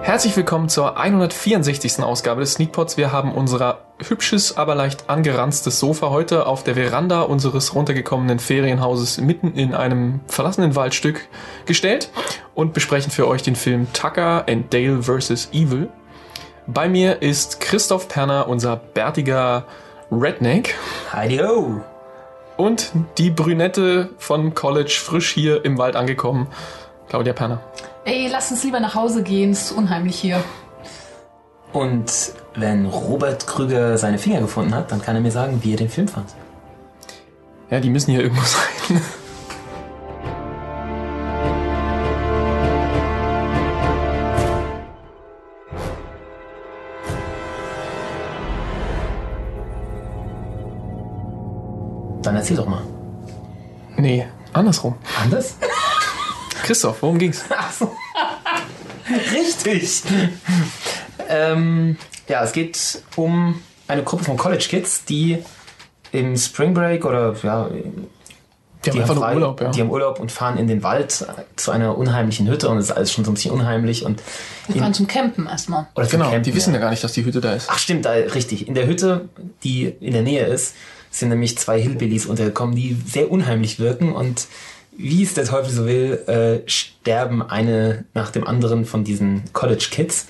Herzlich willkommen zur 164. Ausgabe des Sneakpods. Wir haben unser hübsches, aber leicht angeranztes Sofa heute auf der Veranda unseres runtergekommenen Ferienhauses mitten in einem verlassenen Waldstück gestellt und besprechen für euch den Film Tucker and Dale vs. Evil. Bei mir ist Christoph Perner, unser bärtiger Redneck. Hi-ho! Und die Brünette vom College, frisch hier im Wald angekommen, Claudia Perner. Ey, lass uns lieber nach Hause gehen, ist unheimlich hier. Und wenn Robert Krüger seine Finger gefunden hat, dann kann er mir sagen, wie er den Film fand. Ja, die müssen hier irgendwo sein. Dann erzähl doch mal. Nee, andersrum. Anders? Christoph, worum ging's? Ach so. Richtig. Ja, es geht um eine Gruppe von College Kids, die im Spring Break oder ja, Die haben einfach nur Urlaub, ja. Die haben Urlaub und fahren in den Wald zu einer unheimlichen Hütte und es ist alles schon so ein bisschen unheimlich. Und Wir fahren zum Campen erstmal. oder zum Genau, Campen, die wissen ja gar nicht, dass die Hütte da ist. Ach stimmt, richtig. In der Hütte, die in der Nähe ist, sind nämlich zwei Hillbillies untergekommen, die sehr unheimlich wirken und wie es der Teufel so will, sterben eine nach dem anderen von diesen College Kids.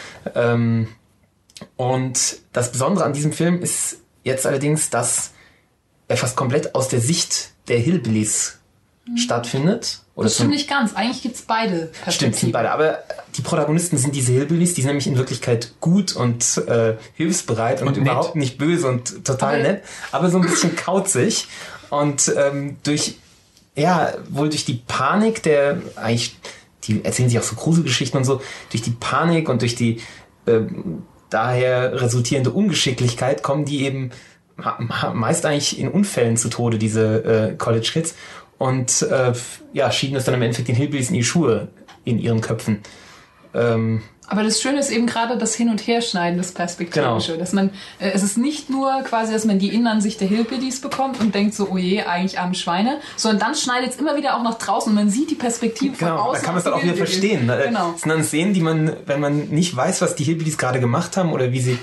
Und das Besondere an diesem Film ist jetzt allerdings, dass er fast komplett aus der Sicht der Hillbillies stattfindet. Oder Das stimmt nicht ganz. Eigentlich gibt's beide Perspektiven. Stimmt, sind beide. Aber die Protagonisten sind diese Hillbillies, die sind nämlich in Wirklichkeit gut und hilfsbereit und überhaupt nicht böse und total nett, aber so ein bisschen kauzig. Und durch die Panik der, eigentlich, die erzählen sich auch so Gruselgeschichten und so, durch die Panik und durch die daher resultierende Ungeschicklichkeit kommen die eben meist eigentlich in Unfällen zu Tode, diese College Kids. Und schieben es dann im Endeffekt den Hillbillies in die Schuhe in ihren Köpfen. Aber das Schöne ist eben gerade das Hin- und Herschneiden, das Perspektivische. Genau. Dass man, es ist nicht nur quasi, dass man die Innenansicht der Hillbillies bekommt und denkt so, oh je, eigentlich arme Schweine, sondern dann schneidet es immer wieder auch nach draußen und man sieht die Perspektive von außen. Da kann man es dann auch wieder verstehen. Genau. Das sind dann Szenen, die man, wenn man nicht weiß, was die Hillbillies gerade gemacht haben oder wie sie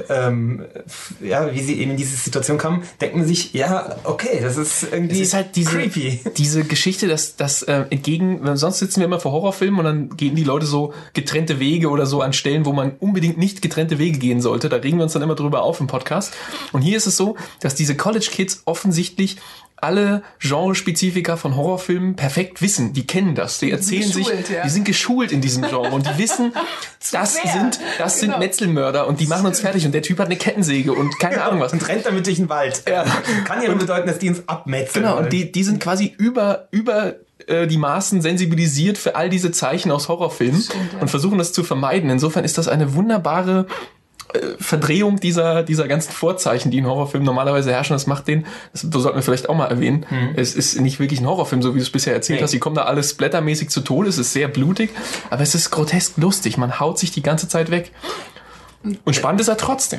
eben in diese Situation kamen, denkt man sich, ja, okay, das ist irgendwie Es ist halt creepy. diese Geschichte, dass entgegen, sonst sitzen wir immer vor Horrorfilmen und dann gehen die Leute so getrennte Wege oder so an Stellen, wo man unbedingt nicht getrennte Wege gehen sollte. Da regen wir uns dann immer drüber auf im Podcast. Und hier ist es so, dass diese College Kids offensichtlich alle Genrespezifika von Horrorfilmen perfekt wissen. Die kennen das. Die erzählen sich, die sind geschult in diesem Genre und die wissen, das sind Metzelmörder und die machen uns fertig und der Typ hat eine Kettensäge und keine Ahnung was. Und rennt damit durch den Wald. Ja. Kann ja nur bedeuten, dass die uns abmetzeln. Genau, und die sind quasi über die Maßen sensibilisiert für all diese Zeichen aus Horrorfilmen und versuchen das zu vermeiden. Insofern ist das eine wunderbare Verdrehung dieser ganzen Vorzeichen, die in Horrorfilmen normalerweise herrschen. Das macht das sollten wir vielleicht auch mal erwähnen. Es ist nicht wirklich ein Horrorfilm, so wie du es bisher erzählt hast. Die kommen da alles splattermäßig zu Tode, es ist sehr blutig, aber es ist grotesk lustig. Man haut sich die ganze Zeit weg. Und spannend ist er trotzdem.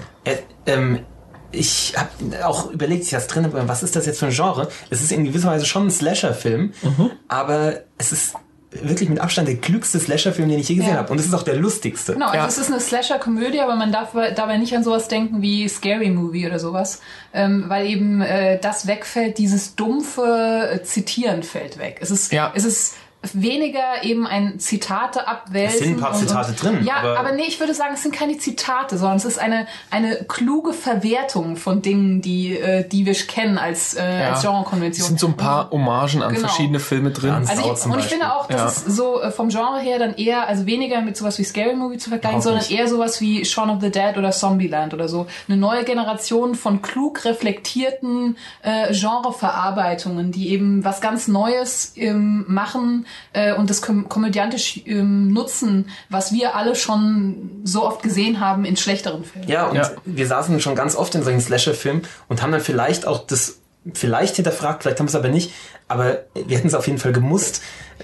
Ich habe auch überlegt, ich das drin, was ist das jetzt für ein Genre? Es ist in gewisser Weise schon ein Slasher-Film, aber es ist wirklich mit Abstand der klügste Slasher-Film, den ich je gesehen habe. Und es ist auch der lustigste. Genau, also es ist eine Slasher-Komödie, aber man darf dabei nicht an sowas denken wie Scary Movie oder sowas, weil eben das wegfällt, dieses dumpfe Zitieren fällt weg. Es ist weniger eben ein Zitate abwälzen. Es sind ein paar Zitate drin. Ja, aber nee, ich würde sagen, es sind keine Zitate, sondern es ist eine kluge Verwertung von Dingen, die wir kennen als Genrekonvention. Es sind so ein paar Hommagen an verschiedene Filme drin. Ich finde auch, das ist so vom Genre her dann eher, also weniger mit sowas wie Scary Movie zu vergleichen, sondern eher sowas wie Shaun of the Dead oder Zombieland oder so. Eine neue Generation von klug reflektierten Genreverarbeitungen, die eben was ganz Neues machen und das komödiantisch nutzen, was wir alle schon so oft gesehen haben in schlechteren Filmen. Ja, und wir saßen schon ganz oft in solchen Slasher-Filmen und haben dann vielleicht auch das hinterfragt, vielleicht haben wir es aber nicht, aber wir hätten es auf jeden Fall gemusst.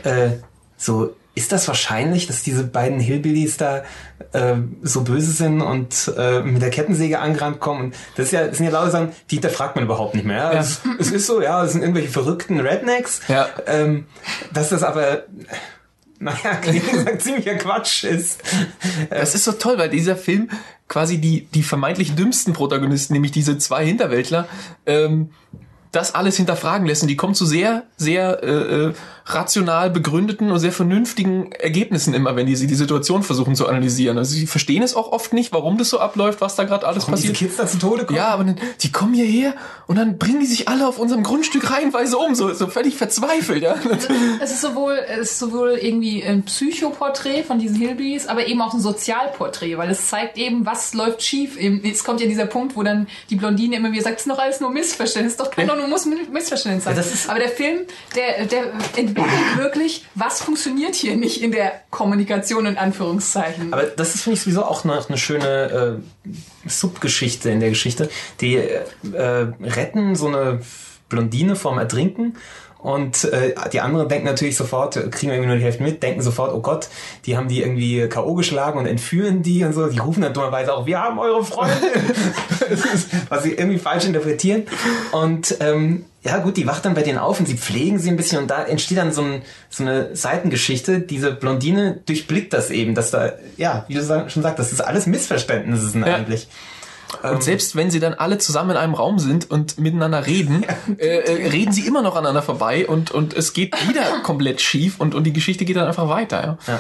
Ist das wahrscheinlich, dass diese beiden Hillbillies da so böse sind und mit der Kettensäge angerannt kommen? Und das sind ja lauter Sachen, die hinterfragt man überhaupt nicht mehr. Ja? Es ist so, es sind irgendwelche verrückten Rednecks. Ja. Dass das aber naja, gesagt, ziemlicher Quatsch ist. Das ist so toll, weil dieser Film quasi die vermeintlich dümmsten Protagonisten, nämlich diese 2 Hinterwäldler, das alles hinterfragen lässt. Und die kommen zu sehr, sehr rational begründeten und sehr vernünftigen Ergebnissen immer, wenn die Situation versuchen zu analysieren. Also sie verstehen es auch oft nicht, warum das so abläuft, was da gerade alles passiert. Diese Kids da zu Tode kommen? Ja, aber dann, die kommen hierher und dann bringen die sich alle auf unserem Grundstück reihenweise um, so völlig verzweifelt. Ja. Es ist sowohl irgendwie ein Psychoporträt von diesen Hillbillies, aber eben auch ein Sozialporträt, weil es zeigt eben, was läuft schief. Es kommt ja dieser Punkt, wo dann die Blondine immer wieder sagt, es ist doch alles nur Missverständnis, kann doch nur Missverständnis sein. Aber der Film, der entwickelt wirklich, was funktioniert hier nicht in der Kommunikation in Anführungszeichen. Aber das ist, finde ich, sowieso auch noch eine schöne Subgeschichte in der Geschichte. Die retten so eine Blondine vorm Ertrinken und die anderen denken natürlich sofort, kriegen irgendwie nur die Hälfte mit, denken sofort, oh Gott, die haben die irgendwie K.O. geschlagen und entführen die und so. Die rufen dann dummerweise auch, wir haben eure Freundin. Was sie irgendwie falsch interpretieren. Und ja gut, die wacht dann bei denen auf und sie pflegen sie ein bisschen und da entsteht dann so eine Seitengeschichte. Diese Blondine durchblickt das eben, dass da, ja, wie du schon sagst, das ist alles Missverständnisse sind eigentlich. Und selbst wenn sie dann alle zusammen in einem Raum sind und miteinander reden, reden sie immer noch aneinander vorbei und es geht wieder komplett schief und die Geschichte geht dann einfach weiter. Ja.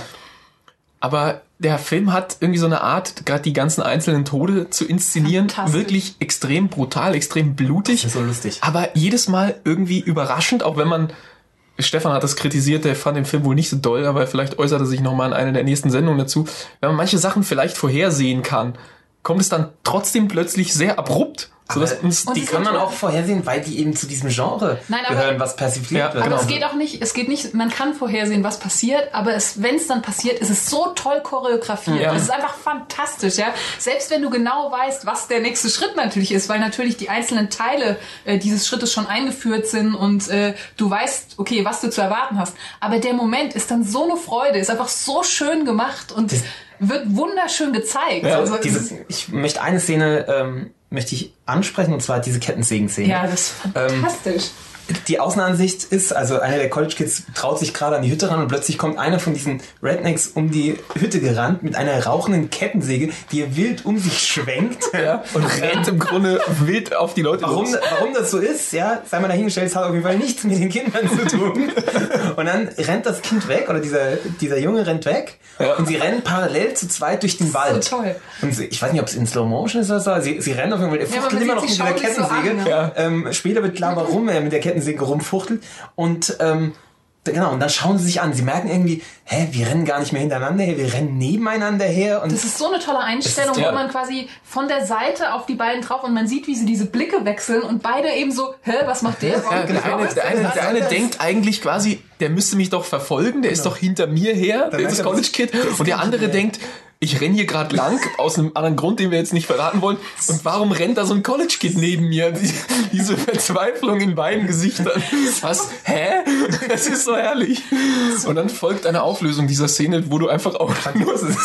Aber der Film hat irgendwie so eine Art, gerade die ganzen einzelnen Tode zu inszenieren, wirklich extrem brutal, extrem blutig. Das ist so lustig. Aber jedes Mal irgendwie überraschend, auch wenn man, Stefan hat das kritisiert, der fand den Film wohl nicht so doll, aber vielleicht äußert er sich nochmal in einer der nächsten Sendungen dazu. Wenn man manche Sachen vielleicht vorhersehen kann, kommt es dann trotzdem plötzlich sehr abrupt. Sodass uns die kann man auch vorhersehen, weil die eben zu diesem Genre gehören, was persifliert wird. Aber es geht nicht, man kann vorhersehen, was passiert, aber wenn es dann passiert, ist es so toll choreografiert. Ja. Es ist einfach fantastisch, ja. Selbst wenn du genau weißt, was der nächste Schritt natürlich ist, weil natürlich die einzelnen Teile dieses Schrittes schon eingeführt sind und du weißt, okay, was du zu erwarten hast. Aber der Moment ist dann so eine Freude, ist einfach so schön gemacht und wird wunderschön gezeigt. Ja, also ich möchte eine Szene möchte ich ansprechen, und zwar diese Kettensägen-Szene. Ja, das ist fantastisch. Die Außenansicht ist, also einer der College Kids traut sich gerade an die Hütte ran und plötzlich kommt einer von diesen Rednecks um die Hütte gerannt mit einer rauchenden Kettensäge, die er wild um sich schwenkt. Ja, und rennt im Grunde wild auf die Leute los. Warum das so ist, ja, sei mal dahingestellt, es hat auf jeden Fall nichts mit den Kindern zu tun. Und dann rennt das Kind weg, oder dieser Junge rennt weg, und sie rennen parallel zu zweit durch den Wald. So toll. Und ich weiß nicht, ob es in Slow Motion ist oder so, sie rennen auf jeden Fall, er fuchtelt immer noch mit dieser Kettensäge. So später wird klar, warum er mit der Kettensäge rumfuchtelt und genau, und dann schauen sie sich an. Sie merken irgendwie, wir rennen gar nicht mehr hintereinander her, wir rennen nebeneinander her. Und das ist so eine tolle Einstellung, wo man quasi von der Seite auf die beiden drauf und man sieht, wie sie diese Blicke wechseln und beide eben so, was macht der? Ja, der eine denkt eigentlich quasi, der müsste mich doch verfolgen, der ist doch hinter mir her, der ist das College Kid. Und der andere denkt, ich renne hier gerade lang, aus einem anderen Grund, den wir jetzt nicht verraten wollen. Und warum rennt da so ein College-Kid neben mir? Diese Verzweiflung in beiden Gesichtern. Was? Hä? Das ist so herrlich. Und dann folgt eine Auflösung dieser Szene, wo du einfach auch nur das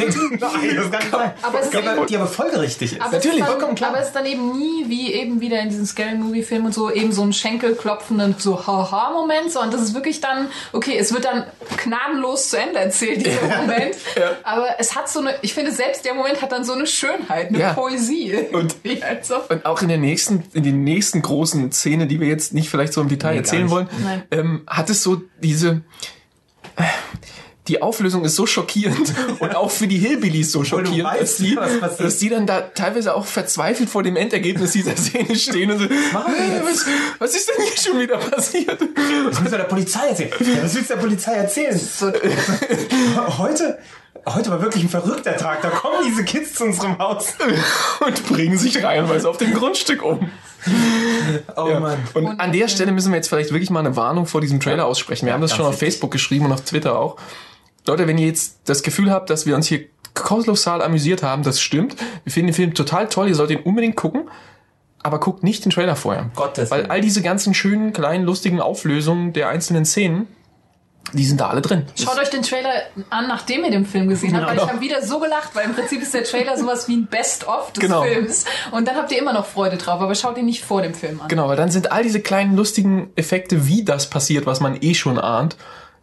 die aber folgerichtig ist. Aber natürlich, vollkommen klar. Aber es ist dann eben nie, wie eben wieder in diesen Scary-Movie-Filmen und so, eben so ein Schenkelklopfenden, so Haha-Moment, sondern das ist wirklich dann, okay, es wird dann gnadenlos zu Ende erzählt, dieser Moment. Ja. Aber es hat so eine, ich finde, selbst der Moment hat dann so eine Schönheit, eine Poesie. Und auch in den nächsten großen Szene, die wir jetzt nicht vielleicht so im Detail erzählen wollen, hat es so die Auflösung ist so schockierend und auch für die Hillbillies so schockierend, dass die dann da teilweise auch verzweifelt vor dem Endergebnis dieser Szene stehen und so, was ist denn hier schon wieder passiert? Das müssen wir der Polizei erzählen. Ja, was willst du der Polizei erzählen? Heute war wirklich ein verrückter Tag. Da kommen diese Kids zu unserem Haus und bringen sich reihenweise auf dem Grundstück um. Oh Mann. Und an der Stelle müssen wir jetzt vielleicht wirklich mal eine Warnung vor diesem Trailer aussprechen. Wir haben das schon auf Facebook geschrieben und auf Twitter auch. Leute, wenn ihr jetzt das Gefühl habt, dass wir uns hier kolossal amüsiert haben, das stimmt. Wir finden den Film total toll. Ihr solltet ihn unbedingt gucken. Aber guckt nicht den Trailer vorher. Weil all diese ganzen schönen, kleinen, lustigen Auflösungen der einzelnen Szenen, die sind da alle drin. Schaut euch den Trailer an, nachdem ihr den Film gesehen habt, weil ich habe wieder so gelacht, weil im Prinzip ist der Trailer sowas wie ein Best-of des Films. Und dann habt ihr immer noch Freude drauf, aber schaut ihn nicht vor dem Film an. Genau, weil dann sind all diese kleinen lustigen Effekte, wie das passiert, was man schon ahnt,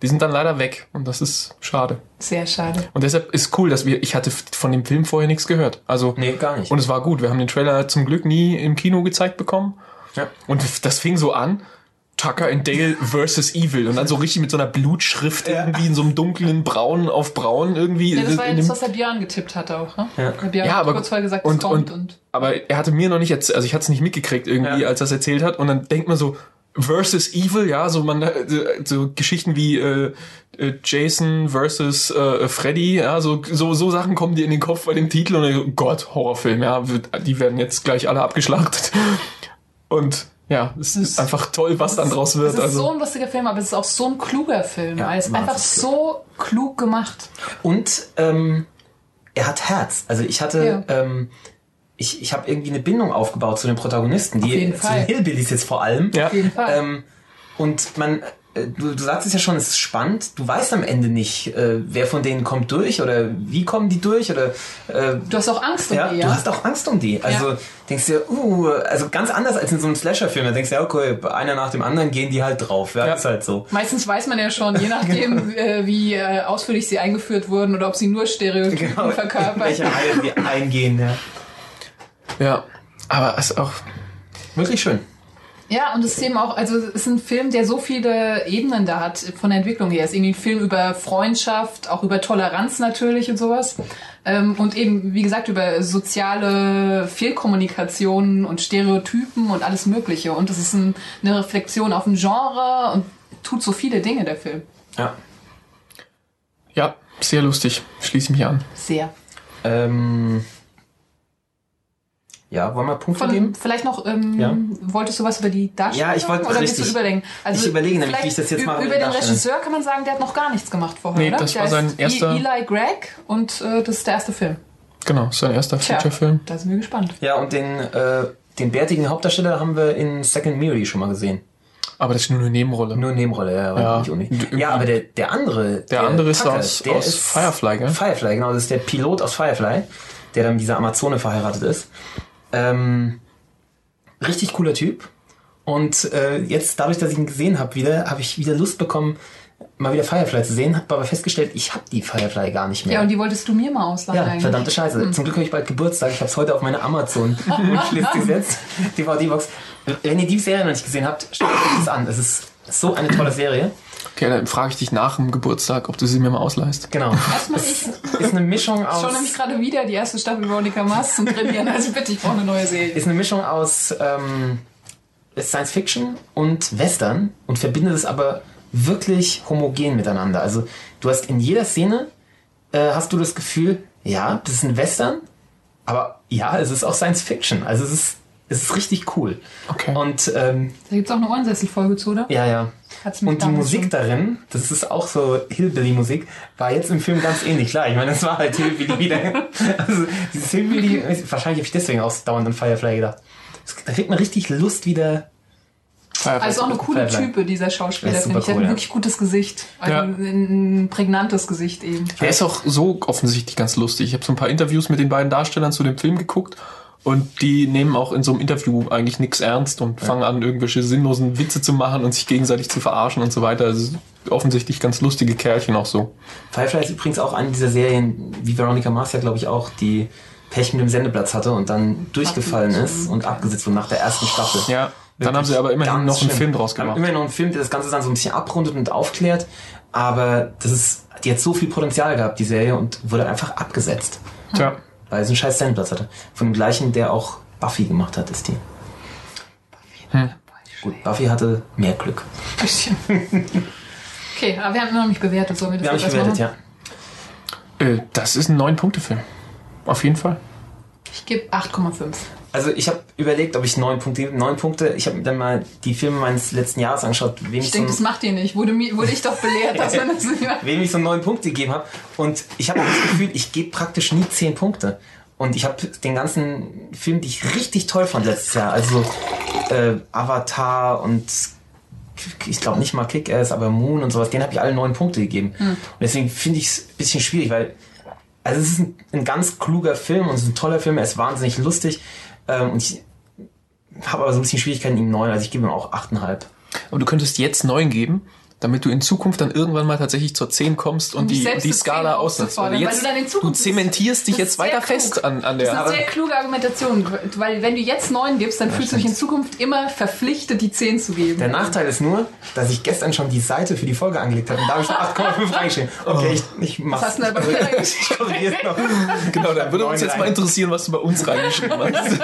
die sind dann leider weg und das ist schade. Sehr schade. Und deshalb ist cool, dass ich hatte von dem Film vorher nichts gehört. Also, nee, gar nicht. Und es war gut. Wir haben den Trailer zum Glück nie im Kino gezeigt bekommen. Ja. Und das fing so an, Tucker and Dale versus Evil. Und dann so richtig mit so einer Blutschrift irgendwie in so einem dunklen Braun auf Braun irgendwie. Ja, das war ja das, was der Björn getippt hatte auch, ne? Ja. Der Björn hat kurz vorher gesagt, es kommt. Aber er hatte mir noch nicht erzählt, also ich hatte es nicht mitgekriegt irgendwie, als er es erzählt hat. Und dann denkt man so, versus Evil, ja, so Geschichten wie Jason versus Freddy, ja, so Sachen kommen dir in den Kopf bei dem Titel und dann, oh Gott, Horrorfilm, ja, die werden jetzt gleich alle abgeschlachtet. Und ja, es ist einfach toll, was dann draus wird. Es ist so ein lustiger Film, aber es ist auch so ein kluger Film. Ja, es ist einfach so klug gemacht. Und er hat Herz. Also ich hatte, ich habe irgendwie eine Bindung aufgebaut zu den Protagonisten, zu den Hillbillies jetzt vor allem. Ja. Auf jeden Fall. Und man, du sagst es ja schon, es ist spannend. Du weißt am Ende nicht, wer von denen kommt durch oder wie kommen die durch oder. Du hast auch Angst um die. Ja, du hast auch Angst um die. Also denkst du, also ganz anders als in so einem Slasher-Film. Da denkst du, ja, okay, einer nach dem anderen gehen die halt drauf. Ja, ist halt so. Meistens weiß man ja schon, je nachdem, wie ausführlich sie eingeführt wurden oder ob sie nur Stereotypen verkörpern. Welche Reihe sie eingehen, ja. Ja, aber es ist auch wirklich schön. Ja, und es ist eben auch, also es ist ein Film, der so viele Ebenen da hat von der Entwicklung her. Es ist irgendwie ein Film über Freundschaft, auch über Toleranz natürlich und sowas. Und eben, wie gesagt, über soziale Fehlkommunikationen und Stereotypen und alles Mögliche. Und es ist eine Reflexion auf ein Genre und tut so viele Dinge, der Film. Ja. Ja, sehr lustig. Schließe ich mich an. Sehr. Ja, wollen wir Punkte geben? Vielleicht noch, wolltest du was über die Darstellung? Ja, ich wollte oder richtig. Willst du überlegen? Also ich überlege nämlich, wie ich das jetzt mache. Über den Regisseur kann man sagen, der hat noch gar nichts gemacht vorher, nee, oder? Das war sein erster... Eli Gregg und das ist der erste Film. Genau, sein erster Feature-Film. Da sind wir gespannt. Ja, und den bärtigen Hauptdarsteller haben wir in Second Mary schon mal gesehen. Aber das ist nur eine Nebenrolle. Nur eine Nebenrolle, ja. Aber der andere... Der andere ist Tucker, aus Firefly, gell? Firefly, genau. Das ist der Pilot aus Firefly, der dann mit dieser Amazone verheiratet ist. Richtig cooler Typ. Und jetzt, dadurch, dass ich ihn gesehen habe, habe ich wieder Lust bekommen, mal wieder Firefly zu sehen. Habe aber festgestellt, ich habe die Firefly gar nicht mehr. Ja, und die wolltest du mir mal ausleihen eigentlich. Verdammte Scheiße. Zum Glück habe ich bald Geburtstag. Ich habe es heute auf meine Amazon-Liste gesetzt. DVD-Box. Wenn ihr die Serie noch nicht gesehen habt, schaut euch das an. Es ist so eine tolle Serie. Okay, dann frage ich dich nach dem Geburtstag, ob du sie mir mal ausleihst. Genau. Erstmal ich. Ist eine Mischung aus... Ich schaue nämlich gerade wieder die erste Staffel Veronica Mars zum Trainieren. Also bitte, ich brauche eine neue Serie. Ist eine Mischung aus Science Fiction und Western und verbindet es aber wirklich homogen miteinander. Also du hast in jeder Szene hast du das Gefühl, ja, das ist ein Western, aber ja, es ist auch Science Fiction. Also es ist richtig cool. Okay. Und da gibt's auch eine Ohrensessel-Folge zu, oder? Ja. Und die Musik darin, das ist auch so Hillbilly-Musik, war jetzt im Film ganz ähnlich. Klar, ich meine, das war halt Hillbilly wieder. Also dieses Hillbilly, wahrscheinlich habe ich deswegen auch dauernd an Firefly gedacht. Da kriegt man richtig Lust wieder. Also auch eine coole Type, dieser Schauspieler, finde ich. Der hat ein wirklich gutes Gesicht. Also ein prägnantes Gesicht eben. Er ist auch so offensichtlich ganz lustig. Ich habe so ein paar Interviews mit den beiden Darstellern zu dem Film geguckt. Und die nehmen auch in so einem Interview eigentlich nichts ernst und fangen an, irgendwelche sinnlosen Witze zu machen und sich gegenseitig zu verarschen und so weiter. Also offensichtlich ganz lustige Kerlchen auch so. Firefly ist übrigens auch eine dieser Serien, wie Veronica Mars ja, glaube ich, auch, die Pech mit dem Sendeplatz hatte und dann durchgefallen ist und abgesetzt wurde nach der ersten Staffel. Ja, dann haben sie aber immerhin noch einen Film draus gemacht. Immerhin noch einen Film, der das Ganze dann so ein bisschen abrundet und aufklärt. Aber die hat so viel Potenzial gehabt, die Serie, und wurde einfach abgesetzt. Tja. Weil es einen scheiß Sendeplatz hatte. Von dem gleichen, der auch Buffy gemacht hat, ist die. Gut, Buffy hatte mehr Glück. Bisschen. Okay, aber wir haben immer noch nicht bewertet. Sollen wir das nicht bewertet, ja. Das ist ein 9-Punkte-Film. Auf jeden Fall. Ich gebe 8,5. Also ich habe überlegt, ob ich 9 Punkte gebe. 9 Punkte, ich habe mir dann mal die Filme meines letzten Jahres angeschaut. Ich denke, das macht ihr nicht. Wurde ich doch belehrt, dass man das nicht macht. Wem ich so 9 Punkte gegeben habe. Und ich habe das Gefühl, ich gebe praktisch nie 10 Punkte. Und ich habe den ganzen Film, die ich richtig toll fand letztes Jahr, also Avatar und ich glaube nicht mal Kick-Ass, aber Moon und sowas, denen habe ich alle 9 Punkte gegeben. Und deswegen finde ich es ein bisschen schwierig, weil also es ist ein ganz kluger Film und es ist ein toller Film, er ist wahnsinnig lustig. Und ich habe aber so ein bisschen Schwierigkeiten, ihm 9, also ich gebe ihm auch 8,5. Aber du könntest jetzt 9 geben damit du in Zukunft dann irgendwann mal tatsächlich zur 10 kommst und die Skala ausnutzt. Du zementierst dich jetzt weiter fest an der... Das ist eine sehr kluge Argumentation, weil wenn du jetzt 9 gibst, dann fühlst du dich in Zukunft immer verpflichtet, die 10 zu geben. Der Nachteil ist nur, dass ich gestern schon die Seite für die Folge angelegt habe und da habe ich schon 8,5 reingeschrieben. Okay, ich mach's. Was hast du denn dabei reingeschrieben? Ich korrigiere es noch. Genau, dann würde uns jetzt mal interessieren, was du bei uns reingeschrieben hast.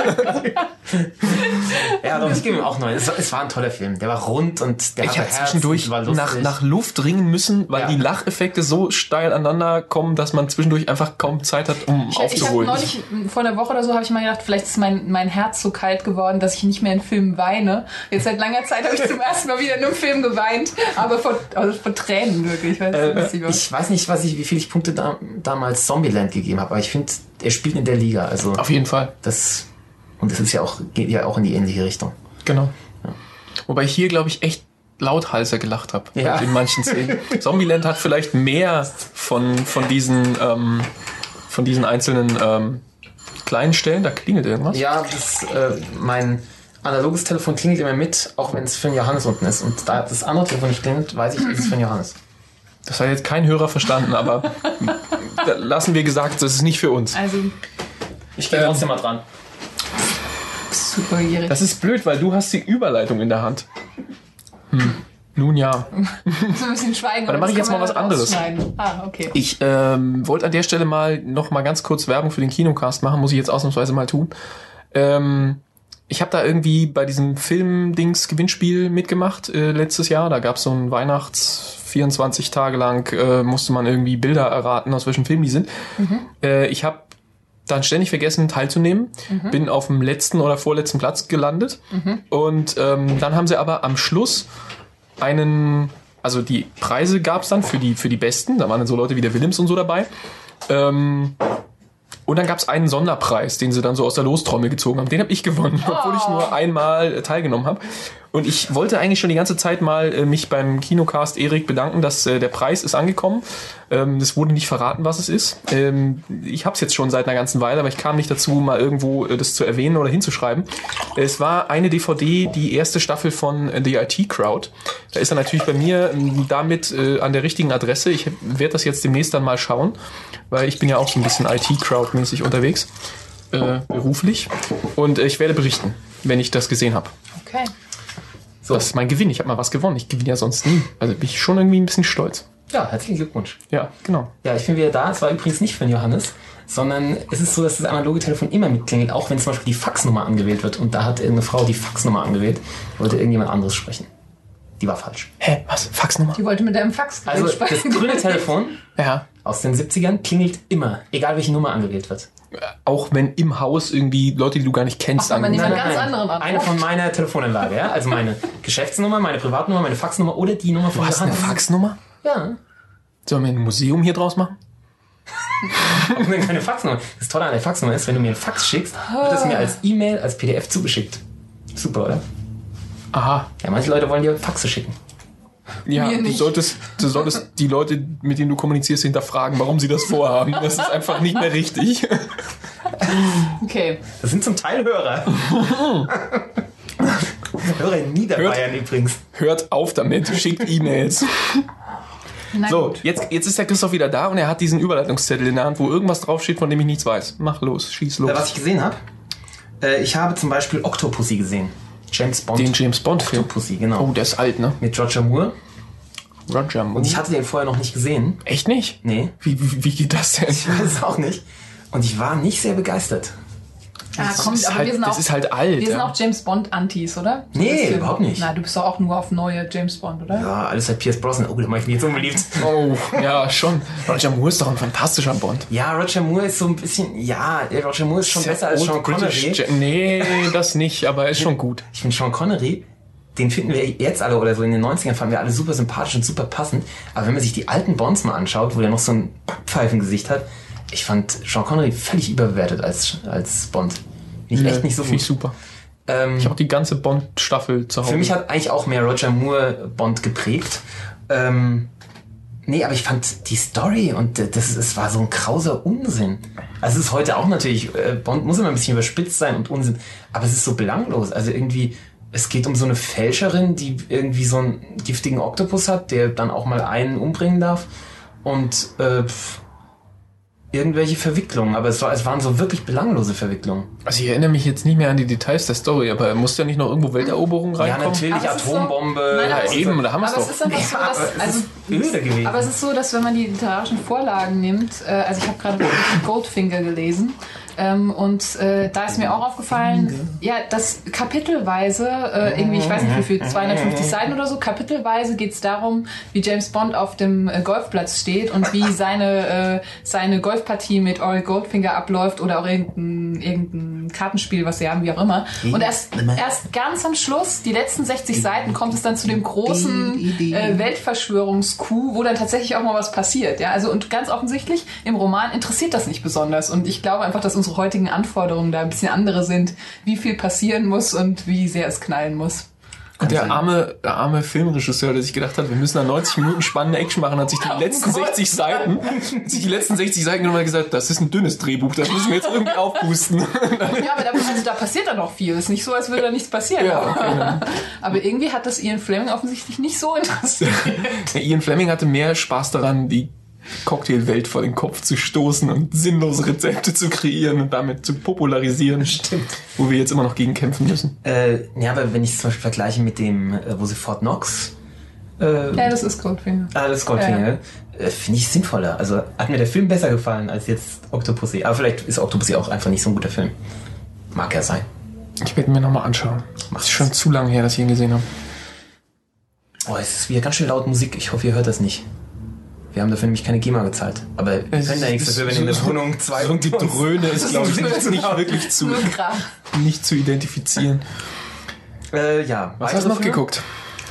Ja, doch, ich gebe ihm auch 9. Es war ein toller Film. Der war rund und der hatte zwischendurch nach Luft ringen müssen, weil die Lacheffekte so steil aneinander kommen, dass man zwischendurch einfach kaum Zeit hat, um aufzuholen. Neulich, vor einer Woche oder so, habe ich mal gedacht, vielleicht ist mein Herz so kalt geworden, dass ich nicht mehr in Filmen weine. Jetzt seit langer Zeit habe ich zum ersten Mal wieder in einem Film geweint, aber vor Tränen wirklich. Ich weiß nicht, wie viel ich Punkte damals Zombieland gegeben habe, aber ich finde, er spielt in der Liga. Also auf jeden Fall. Und das ist geht ja auch in die ähnliche Richtung. Genau. Ja. Wobei ich hier, glaube ich, echt lauthalser gelacht habe in manchen Szenen. Zombieland hat vielleicht mehr von diesen einzelnen kleinen Stellen. Da klingelt irgendwas. Ja, mein analoges Telefon klingelt immer mit, auch wenn es für den Johannes unten ist. Und da das andere Telefon nicht klingelt, weiß ich, ist es für den Johannes. Das hat jetzt kein Hörer verstanden, aber da lassen wir gesagt, das ist nicht für uns. Also, ich gehe trotzdem mal dran. Super gierig. Das ist blöd, weil du hast die Überleitung in der Hand. Nun ja. So ein bisschen schweigen. Aber dann mache ich jetzt mal was anderes. Okay. Ich wollte an der Stelle noch mal ganz kurz Werbung für den Kinocast machen, muss ich jetzt ausnahmsweise mal tun. Ich habe da irgendwie bei diesem Film-Dings-Gewinnspiel mitgemacht letztes Jahr. Da gab es so ein 24 Tage lang musste man irgendwie Bilder erraten, aus welchem Film die sind. Ich habe dann ständig vergessen teilzunehmen, bin auf dem letzten oder vorletzten Platz gelandet und dann haben sie aber am Schluss also die Preise gab es dann für die Besten, da waren dann so Leute wie der Willems und so dabei und dann gab es einen Sonderpreis, den sie dann so aus der Lostrommel gezogen haben, den habe ich gewonnen, obwohl ich nur einmal teilgenommen habe. Und ich wollte eigentlich schon die ganze Zeit mal mich beim Kinocast Erik bedanken, dass der Preis ist angekommen. Es wurde nicht verraten, was es ist. Ich habe es jetzt schon seit einer ganzen Weile, aber ich kam nicht dazu, mal irgendwo das zu erwähnen oder hinzuschreiben. Es war eine DVD, die erste Staffel von The IT Crowd. Da ist er natürlich bei mir damit an der richtigen Adresse. Ich werde das jetzt demnächst dann mal schauen, weil ich bin ja auch so ein bisschen IT Crowd-mäßig unterwegs, beruflich. Und ich werde berichten, wenn ich das gesehen habe. Okay. So. Das ist mein Gewinn. Ich habe mal was gewonnen. Ich gewinne ja sonst nie. Also bin ich schon irgendwie ein bisschen stolz. Ja, herzlichen Glückwunsch. Ja, genau. Ja, ich bin wieder da. Es war übrigens nicht für den Johannes, sondern es ist so, dass das analoge Telefon immer mitklingelt, auch wenn zum Beispiel die Faxnummer angewählt wird. Und da hat irgendeine Frau die Faxnummer angewählt, wollte irgendjemand anderes sprechen. Die war falsch. Hä? Was? Faxnummer? Die wollte mit deinem Fax sprechen. Also das grüne Telefon aus den 70ern klingelt immer, egal welche Nummer angewählt wird. Auch wenn im Haus irgendwie Leute, die du gar nicht kennst, nein. Anderen eine von meiner Telefonanlage, ja? Also meine Geschäftsnummer, meine Privatnummer, meine Faxnummer oder die Nummer von Johannes. Du hast eine Faxnummer? Ja. Sollen wir ein Museum hier draus machen? Auch wenn keine Faxnummer. Das Tolle an der Faxnummer ist, wenn du mir einen Fax schickst, wird es mir als E-Mail, als PDF zugeschickt. Super, oder? Aha. Ja, manche Leute wollen dir Faxe schicken. Ja, du solltest die Leute, mit denen du kommunizierst, hinterfragen, warum sie das vorhaben. Das ist einfach nicht mehr richtig. Okay. Das sind zum Teil Hörer. Hörer in Niederbayern übrigens. Hört auf damit, schickt E-Mails. So, jetzt ist der Christoph wieder da und er hat diesen Überleitungszettel in der Hand, wo irgendwas draufsteht, von dem ich nichts weiß. Mach los, schieß los. Was ich gesehen habe, ich habe zum Beispiel Octopussy gesehen. James Bond. Den James Bond-Film. Octopussy, genau. Oh, der ist alt, ne? Mit Roger Moore. Roger Moore. Und ich hatte den vorher noch nicht gesehen. Echt nicht? Nee. Wie geht das denn? Ich weiß es auch nicht. Und ich war nicht sehr begeistert. Das ist halt alt. Wir sind auch James Bond-Antis, oder? Nee, überhaupt nicht. Na, du bist doch auch nur auf neue James Bond, oder? Ja, alles halt Pierce Brosnan. Oh, da mache ich mich jetzt unbeliebt. Oh, ja, schon. Roger Moore ist doch ein fantastischer Bond. Ja, Roger Moore ist so ein bisschen... Ja, Roger Moore ist schon besser als Sean Connery. Nee, das nicht, aber er ist schon gut. Ich finde Sean Connery, den finden wir jetzt alle, oder so in den 90ern fanden wir alle super sympathisch und super passend. Aber wenn man sich die alten Bonds mal anschaut, wo der noch so ein Backpfeifengesicht hat, ich fand Sean Connery völlig überbewertet als Bond. Finde ich echt nicht so gut. Super. Ich habe auch die ganze Bond-Staffel zu Hause. Für mich hat eigentlich auch mehr Roger Moore Bond geprägt. Nee, aber ich fand die Story und es war so ein krauser Unsinn. Also es ist heute auch natürlich, Bond muss immer ein bisschen überspitzt sein und Unsinn, aber es ist so belanglos. Also irgendwie es geht um so eine Fälscherin, die irgendwie so einen giftigen Oktopus hat, der dann auch mal einen umbringen darf. Und irgendwelche Verwicklungen, aber es waren so wirklich belanglose Verwicklungen. Also ich erinnere mich jetzt nicht mehr an die Details der Story, aber er muss ja nicht noch irgendwo Welteroberung reinkommen? Ja, natürlich, Atombombe. So, eben, da haben wir es doch. Es ist einfach so, dass, aber es ist so, dass wenn man die literarischen Vorlagen nimmt, also ich habe gerade Goldfinger gelesen, und da ist mir auch aufgefallen, ja, dass kapitelweise, irgendwie, ich weiß nicht wie viel, 250 Seiten oder so, kapitelweise geht es darum, wie James Bond auf dem Golfplatz steht und wie seine Golfpartie mit Ori Goldfinger abläuft oder auch irgendein Kartenspiel, was sie haben, wie auch immer. Und erst ganz am Schluss, die letzten 60 Seiten, kommt es dann zu dem großen Weltverschwörungscoup, wo dann tatsächlich auch mal was passiert. Ja, also und ganz offensichtlich, im Roman interessiert das nicht besonders. Und ich glaube einfach, dass unsere heutigen Anforderungen da ein bisschen andere sind, wie viel passieren muss und wie sehr es knallen muss. Und der arme Filmregisseur, der sich gedacht hat, wir müssen da 90 Minuten spannende Action machen, hat sich die letzten 60 Seiten genommen und gesagt, das ist ein dünnes Drehbuch, das müssen wir jetzt irgendwie aufpusten. Ja, aber da passiert dann noch viel. Es ist nicht so, als würde da nichts passieren. Ja, okay. Aber irgendwie hat das Ian Fleming offensichtlich nicht so interessiert. Ian Fleming hatte mehr Spaß daran, die Cocktailwelt vor den Kopf zu stoßen und sinnlose Rezepte zu kreieren und damit zu popularisieren. Stimmt. Wo wir jetzt immer noch gegen kämpfen müssen. Ja, aber wenn ich es zum Beispiel vergleiche mit dem, wo sie Fort Knox... ja, das ist Goldfinger. Das ist Goldfinger. Ja. Finde ich sinnvoller. Also hat mir der Film besser gefallen als jetzt Octopussy. Aber vielleicht ist Octopussy auch einfach nicht so ein guter Film. Mag ja sein. Ich werde mir nochmal anschauen. Das ist schon zu lange her, dass ich ihn gesehen habe. Oh, es ist wieder ganz schön laut Musik. Ich hoffe, ihr hört das nicht. Wir haben dafür nämlich keine GEMA gezahlt. Aber wir können ja nichts dafür, wenn in der Wohnung zwei... So die Dröhne ist, glaube ich, nicht wirklich nicht zu identifizieren. Ja. Was hast du noch geguckt?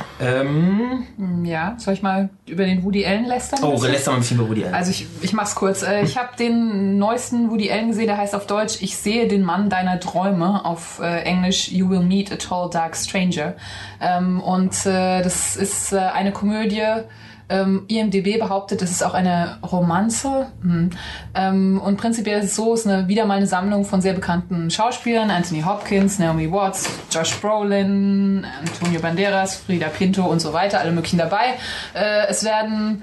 Ja, soll ich mal über den Woody Allen lästern? Oh, lästern mal ein bisschen über Woody Allen. Also ich mach's kurz. Ich habe den neuesten Woody Allen gesehen, der heißt auf Deutsch Ich sehe den Mann deiner Träume, auf Englisch You will meet a tall dark stranger. Das ist eine Komödie. IMDb behauptet, es ist auch eine Romanze. Und prinzipiell ist es so, es ist wieder mal eine Sammlung von sehr bekannten Schauspielern. Anthony Hopkins, Naomi Watts, Josh Brolin, Antonio Banderas, Frida Pinto und so weiter. Alle möglichen dabei. Es werden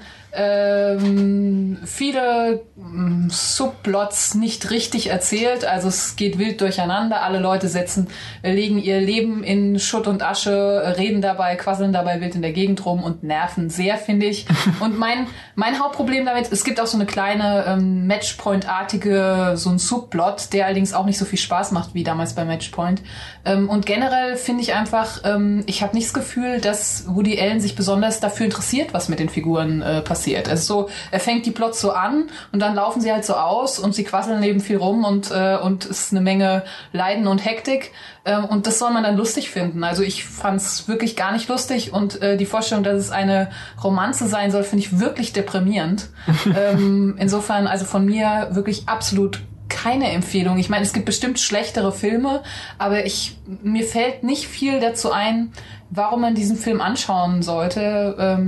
viele Subplots nicht richtig erzählt, also es geht wild durcheinander, alle Leute legen ihr Leben in Schutt und Asche, reden dabei, quasseln dabei wild in der Gegend rum und nerven sehr, finde ich. Und mein Hauptproblem damit, es gibt auch so eine kleine Matchpoint-artige, so ein Subplot, der allerdings auch nicht so viel Spaß macht wie damals bei Matchpoint. Und generell finde ich einfach, ich habe nicht das Gefühl, dass Woody Allen sich besonders dafür interessiert, was mit den Figuren passiert. Also so, er fängt die Plots so an und dann laufen sie halt so aus und sie quasseln eben viel rum und es ist eine Menge Leiden und Hektik. Und das soll man dann lustig finden. Also ich fand es wirklich gar nicht lustig und die Vorstellung, dass es eine Romanze sein soll, finde ich wirklich deprimierend. Insofern, also von mir wirklich absolut keine Empfehlung. Ich meine, es gibt bestimmt schlechtere Filme, aber mir fällt nicht viel dazu ein, warum man diesen Film anschauen sollte.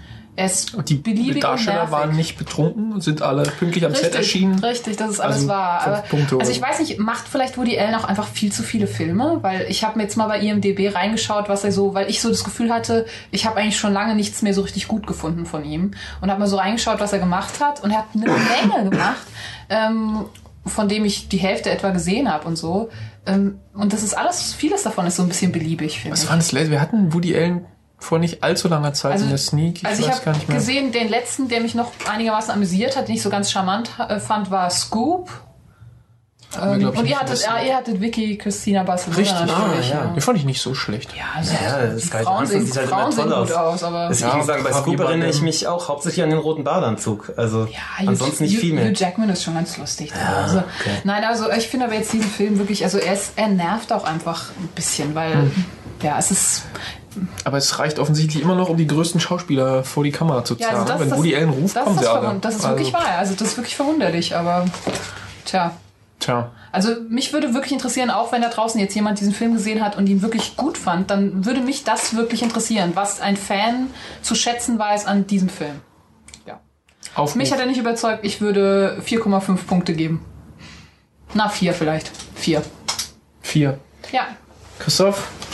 Die Darsteller waren nicht betrunken und sind alle pünktlich am Set erschienen. Richtig, das ist alles wahr. Also ich weiß nicht, macht vielleicht Woody Allen auch einfach viel zu viele Filme? Weil ich habe mir jetzt mal bei IMDb reingeschaut, weil ich so das Gefühl hatte, ich habe eigentlich schon lange nichts mehr so richtig gut gefunden von ihm. Und habe mal so reingeschaut, was er gemacht hat. Und er hat eine Menge gemacht, von dem ich die Hälfte etwa gesehen habe und so. Und das ist alles, vieles davon ist so ein bisschen beliebig, finde ich. Was war das? Wir hatten Woody Allen vor nicht allzu langer Zeit in der Sneak. Ich habe gesehen, den letzten, der mich noch einigermaßen amüsiert hat, den ich so ganz charmant fand, war Scoop. Und ihr hattet Vicky Cristina Barcelona. Richtig, ja. Den fand ich nicht so schlecht. Ja, Sky Frauen sieht halt immer toll gut aus. Aber deswegen sagen, bei Scoop erinnere ich mich auch hauptsächlich an den roten Badeanzug. Also ansonsten nicht viel mehr. Hugh Jackman ist schon ganz lustig. Ja, okay. Nein, also ich finde aber jetzt diesen Film wirklich, also er nervt auch einfach ein bisschen, weil es ist... Aber es reicht offensichtlich immer noch, um die größten Schauspieler vor die Kamera zu zerren. Ja, wenn Woody Allen ruft, kommen sie alle. Das ist wirklich wahr. Also das ist wirklich verwunderlich, aber Tja. Also mich würde wirklich interessieren, auch wenn da draußen jetzt jemand diesen Film gesehen hat und ihn wirklich gut fand, dann würde mich das wirklich interessieren, was ein Fan zu schätzen weiß an diesem Film. Ja. Mich hat er nicht überzeugt. Ich würde 4,5 Punkte geben. 4 vielleicht. 4. Ja. Christoph,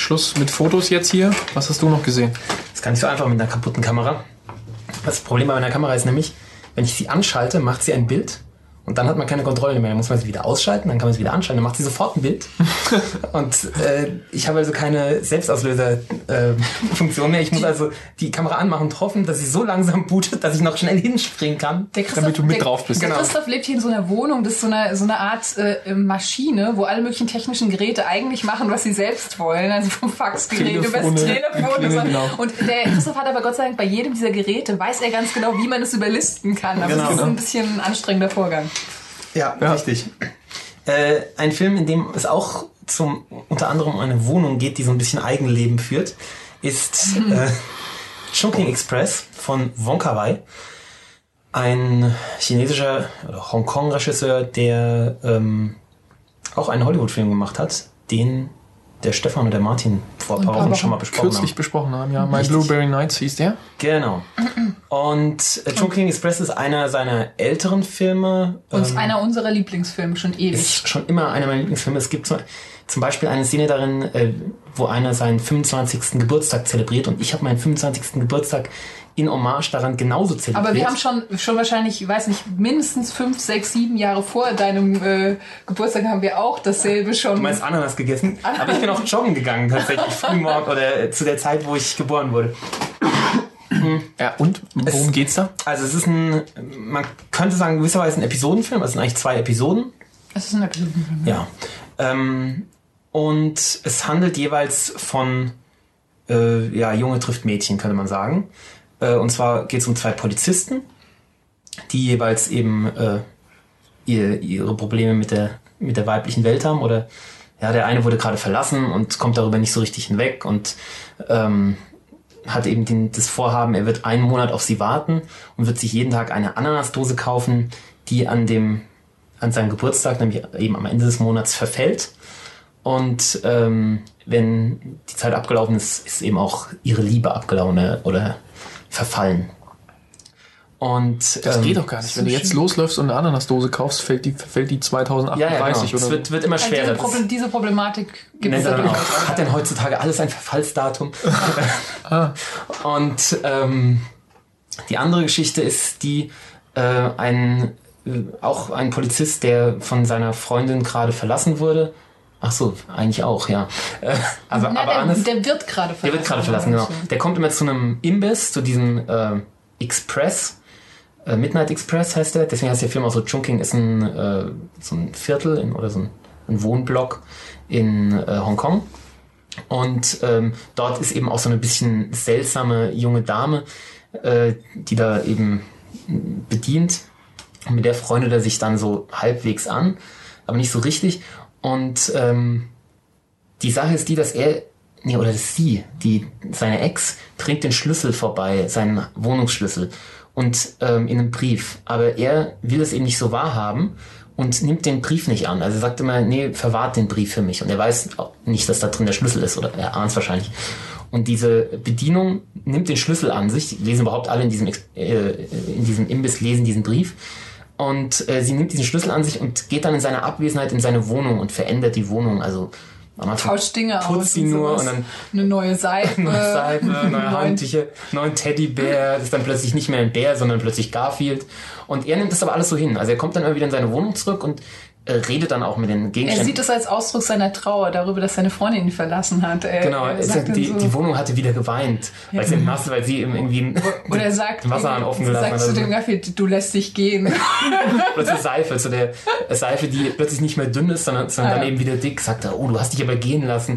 Schluss mit Fotos jetzt hier. Was hast du noch gesehen? Das ist gar nicht so einfach mit einer kaputten Kamera. Das Problem bei meiner Kamera ist nämlich, wenn ich sie anschalte, macht sie ein Bild und dann hat man keine Kontrolle mehr. Dann muss man sie wieder ausschalten, dann kann man sie wieder anschalten, dann macht sie sofort ein Bild. Und ich habe also keine Selbstauslöser-Funktion mehr. Ich muss also die Kamera anmachen und hoffen, dass sie so langsam bootet, dass ich noch schnell hinspringen kann. Damit du mit drauf bist. Der Christoph lebt hier in so einer Wohnung, das ist so eine Art Maschine, wo alle möglichen technischen Geräte eigentlich machen, was sie selbst wollen. Also vom Faxgerät über das Telefon. Genau. Und der Christoph hat aber Gott sei Dank bei jedem dieser Geräte, weiß er ganz genau, wie man es überlisten kann. Aber das ist ein bisschen ein anstrengender Vorgang. Ja, richtig. Ein Film, in dem es auch unter anderem um eine Wohnung geht, die so ein bisschen Eigenleben führt, ist Chungking Express von Wong Kar-wai. Ein chinesischer oder Hongkong-Regisseur, der auch einen Hollywood-Film gemacht hat, den der Stefan und der Martin vor ein paar Wochen schon mal besprochen haben. Ja, My Blueberry Nights hieß der. Genau. Und Chungking Express ist einer seiner älteren Filme. Und einer unserer Lieblingsfilme, schon ewig. Ist schon immer einer meiner Lieblingsfilme. Es gibt zum Beispiel eine Szene darin, wo einer seinen 25. Geburtstag zelebriert und ich habe meinen 25. Geburtstag in Hommage daran genauso zelebriert. Aber wir haben schon wahrscheinlich, ich weiß nicht, mindestens 5, 6, 7 Jahre vor deinem Geburtstag haben wir auch dasselbe schon. Du meinst Ananas gegessen? Aber ich bin auch joggen gegangen tatsächlich frühmorgen oder zu der Zeit, wo ich geboren wurde. Ja, und worum geht's da? Also es ist man könnte sagen, gewisserweise ein Episodenfilm. Es sind eigentlich 2 Episoden. Es ist ein Episodenfilm. Ja. Und es handelt jeweils von Junge trifft Mädchen, könnte man sagen. Und zwar geht es um 2 Polizisten, die jeweils eben ihre Probleme mit der weiblichen Welt haben. Oder ja, der eine wurde gerade verlassen und kommt darüber nicht so richtig hinweg und hat eben das Vorhaben, er wird einen Monat auf sie warten und wird sich jeden Tag eine Ananasdose kaufen, die an seinem Geburtstag, nämlich eben am Ende des Monats, verfällt. Und wenn die Zeit abgelaufen ist, ist eben auch ihre Liebe abgelaufen oder verfallen. Und das geht doch gar nicht. Wenn du jetzt losläufst und eine Ananasdose kaufst, verfällt die 2038 genau. oder Es wird immer schwerer. Diese Problematik gibt es dann auch. Hat denn heutzutage alles ein Verfallsdatum? Und die andere Geschichte ist die auch ein Polizist, der von seiner Freundin gerade verlassen wurde. Ach so, eigentlich auch, ja. Der wird gerade verlassen. Der wird gerade verlassen, genau. Der kommt immer zu einem Imbiss, zu diesem Express. Midnight Express heißt der. Deswegen heißt der Film auch so, Chungking ist so ein Viertel oder so ein Wohnblock in Hongkong. Und dort ist eben auch so eine bisschen seltsame junge Dame, die da eben bedient. Und mit der freundet er sich dann so halbwegs an, aber nicht so richtig. Und die Sache ist die, dass seine Ex, trägt den Schlüssel vorbei, seinen Wohnungsschlüssel und in einem Brief. Aber er will es eben nicht so wahrhaben und nimmt den Brief nicht an. Also er sagt immer, nee, verwahrt den Brief für mich. Und er weiß auch nicht, dass da drin der Schlüssel ist, oder er ahnt es wahrscheinlich. Und diese Bedienung nimmt den Schlüssel an sich. Die lesen überhaupt alle in diesem Imbiss, lesen diesen Brief. Und sie nimmt diesen Schlüssel an sich und geht dann in seiner Abwesenheit in seine Wohnung und verändert die Wohnung. Also tauscht Dinge aus. Putzt sie nur und dann eine neue Seife, neue Handtücher, neuen Teddybär. Das ist dann plötzlich nicht mehr ein Bär, sondern plötzlich Garfield. Und er nimmt das aber alles so hin. Also er kommt dann immer wieder in seine Wohnung zurück und redet dann auch mit den Gegenständen. Er sieht das als Ausdruck seiner Trauer darüber, dass seine Freundin ihn verlassen hat. Genau, die Wohnung hatte wieder geweint, weil sie nass, weil sie irgendwie oder er sagt, Wasserhahn offen gelassen hat. Sagst du dem Garfield, du lässt dich gehen. Oder zur Seife, zu der Seife, die plötzlich nicht mehr dünn ist, sondern dann eben wieder dick, sagt er, oh, du hast dich aber gehen lassen.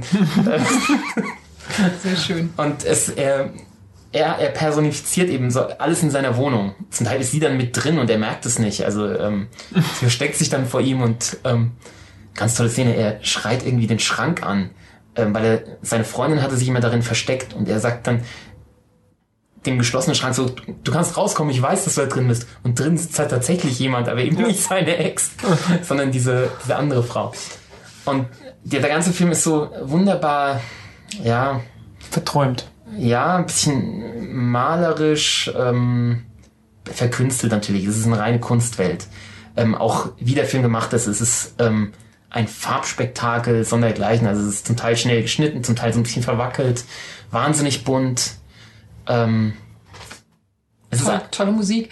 Sehr schön. Und er personifiziert eben so alles in seiner Wohnung. Zum Teil ist sie dann mit drin und er merkt es nicht. Also sie versteckt sich dann vor ihm und ganz tolle Szene, er schreit irgendwie den Schrank an, weil seine Freundin hatte sich immer darin versteckt und er sagt dann dem geschlossenen Schrank so, du kannst rauskommen, ich weiß, dass du da drin bist. Und drin sitzt halt tatsächlich jemand, aber eben nicht seine Ex, sondern diese andere Frau. Und der ganze Film ist so wunderbar, ja, verträumt. Ja, ein bisschen malerisch, verkünstelt natürlich. Es ist eine reine Kunstwelt. Auch wie der Film gemacht ist, es ist ein Farbspektakel sondergleichen. Also es ist zum Teil schnell geschnitten, zum Teil so ein bisschen verwackelt, wahnsinnig bunt. Es ist tolle Musik.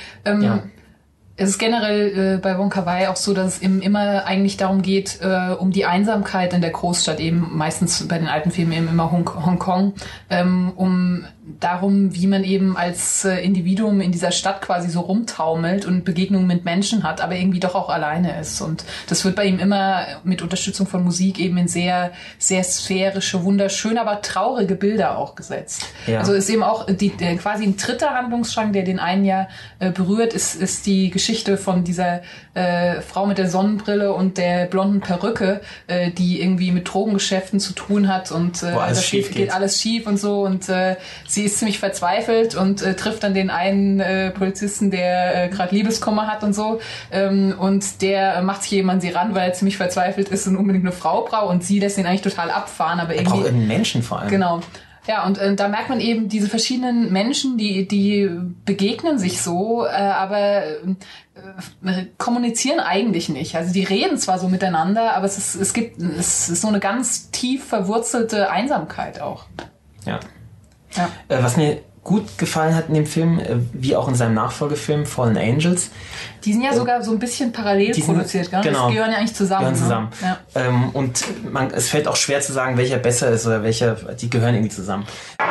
Es ist generell bei Wong Kar-wai auch so, dass es immer eigentlich darum geht, um die Einsamkeit in der Großstadt, eben meistens bei den alten Filmen eben immer Hongkong, um darum, wie man eben als Individuum in dieser Stadt quasi so rumtaumelt und Begegnungen mit Menschen hat, aber irgendwie doch auch alleine ist. Und das wird bei ihm immer mit Unterstützung von Musik eben in sehr, sehr sphärische, wunderschöne, aber traurige Bilder auch gesetzt. Ja. Also ist eben auch quasi ein dritter Handlungsstrang, der den einen ja berührt, ist die Geschichte von dieser Frau mit der Sonnenbrille und der blonden Perücke, die irgendwie mit Drogengeschäften zu tun hat und geht alles schief und so, und sie ist ziemlich verzweifelt und trifft dann den einen Polizisten, der gerade Liebeskummer hat und so, und der macht sich eben an sie ran, weil er ziemlich verzweifelt ist und unbedingt eine Frau braucht, und sie lässt ihn eigentlich total abfahren, aber irgendwie... Er braucht einen Menschen vor allem. Genau. Ja, und da merkt man eben diese verschiedenen Menschen, die begegnen sich so, aber kommunizieren eigentlich nicht. Also die reden zwar so miteinander, aber es ist so eine ganz tief verwurzelte Einsamkeit auch. Ja. Was mir gut gefallen hat in dem Film, wie auch in seinem Nachfolgefilm Fallen Angels. Die sind ja sogar so ein bisschen parallel produziert, gell? Genau. Die gehören ja eigentlich zusammen. Ja. Und es fällt auch schwer zu sagen, welcher besser ist oder die gehören irgendwie zusammen.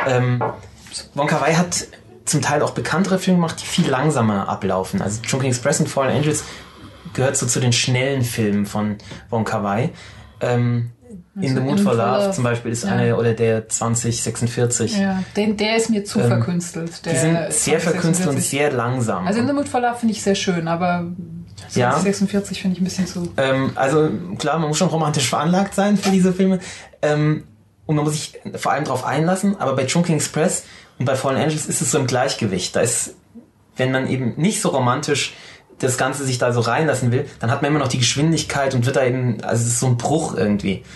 Wong Kar-wai hat zum Teil auch bekanntere Filme gemacht, die viel langsamer ablaufen. Also Chungking Express und Fallen Angels gehört so zu den schnellen Filmen von Wong Kar-wai. In the Mood for Love zum Beispiel ist eine, oder der 2046. Ja, der ist mir zu verkünstelt. Die sind sehr verkünstelt und sehr langsam. Also In the Mood for Love finde ich sehr schön, aber 2046 finde ich ein bisschen zu... Also klar, man muss schon romantisch veranlagt sein für diese Filme. Und man muss sich vor allem darauf einlassen. Aber bei Chungking Express und bei Fallen Angels ist es so im Gleichgewicht. Da ist, wenn man eben nicht so romantisch das Ganze sich da so reinlassen will, dann hat man immer noch die Geschwindigkeit und wird da eben, also es ist so ein Bruch irgendwie,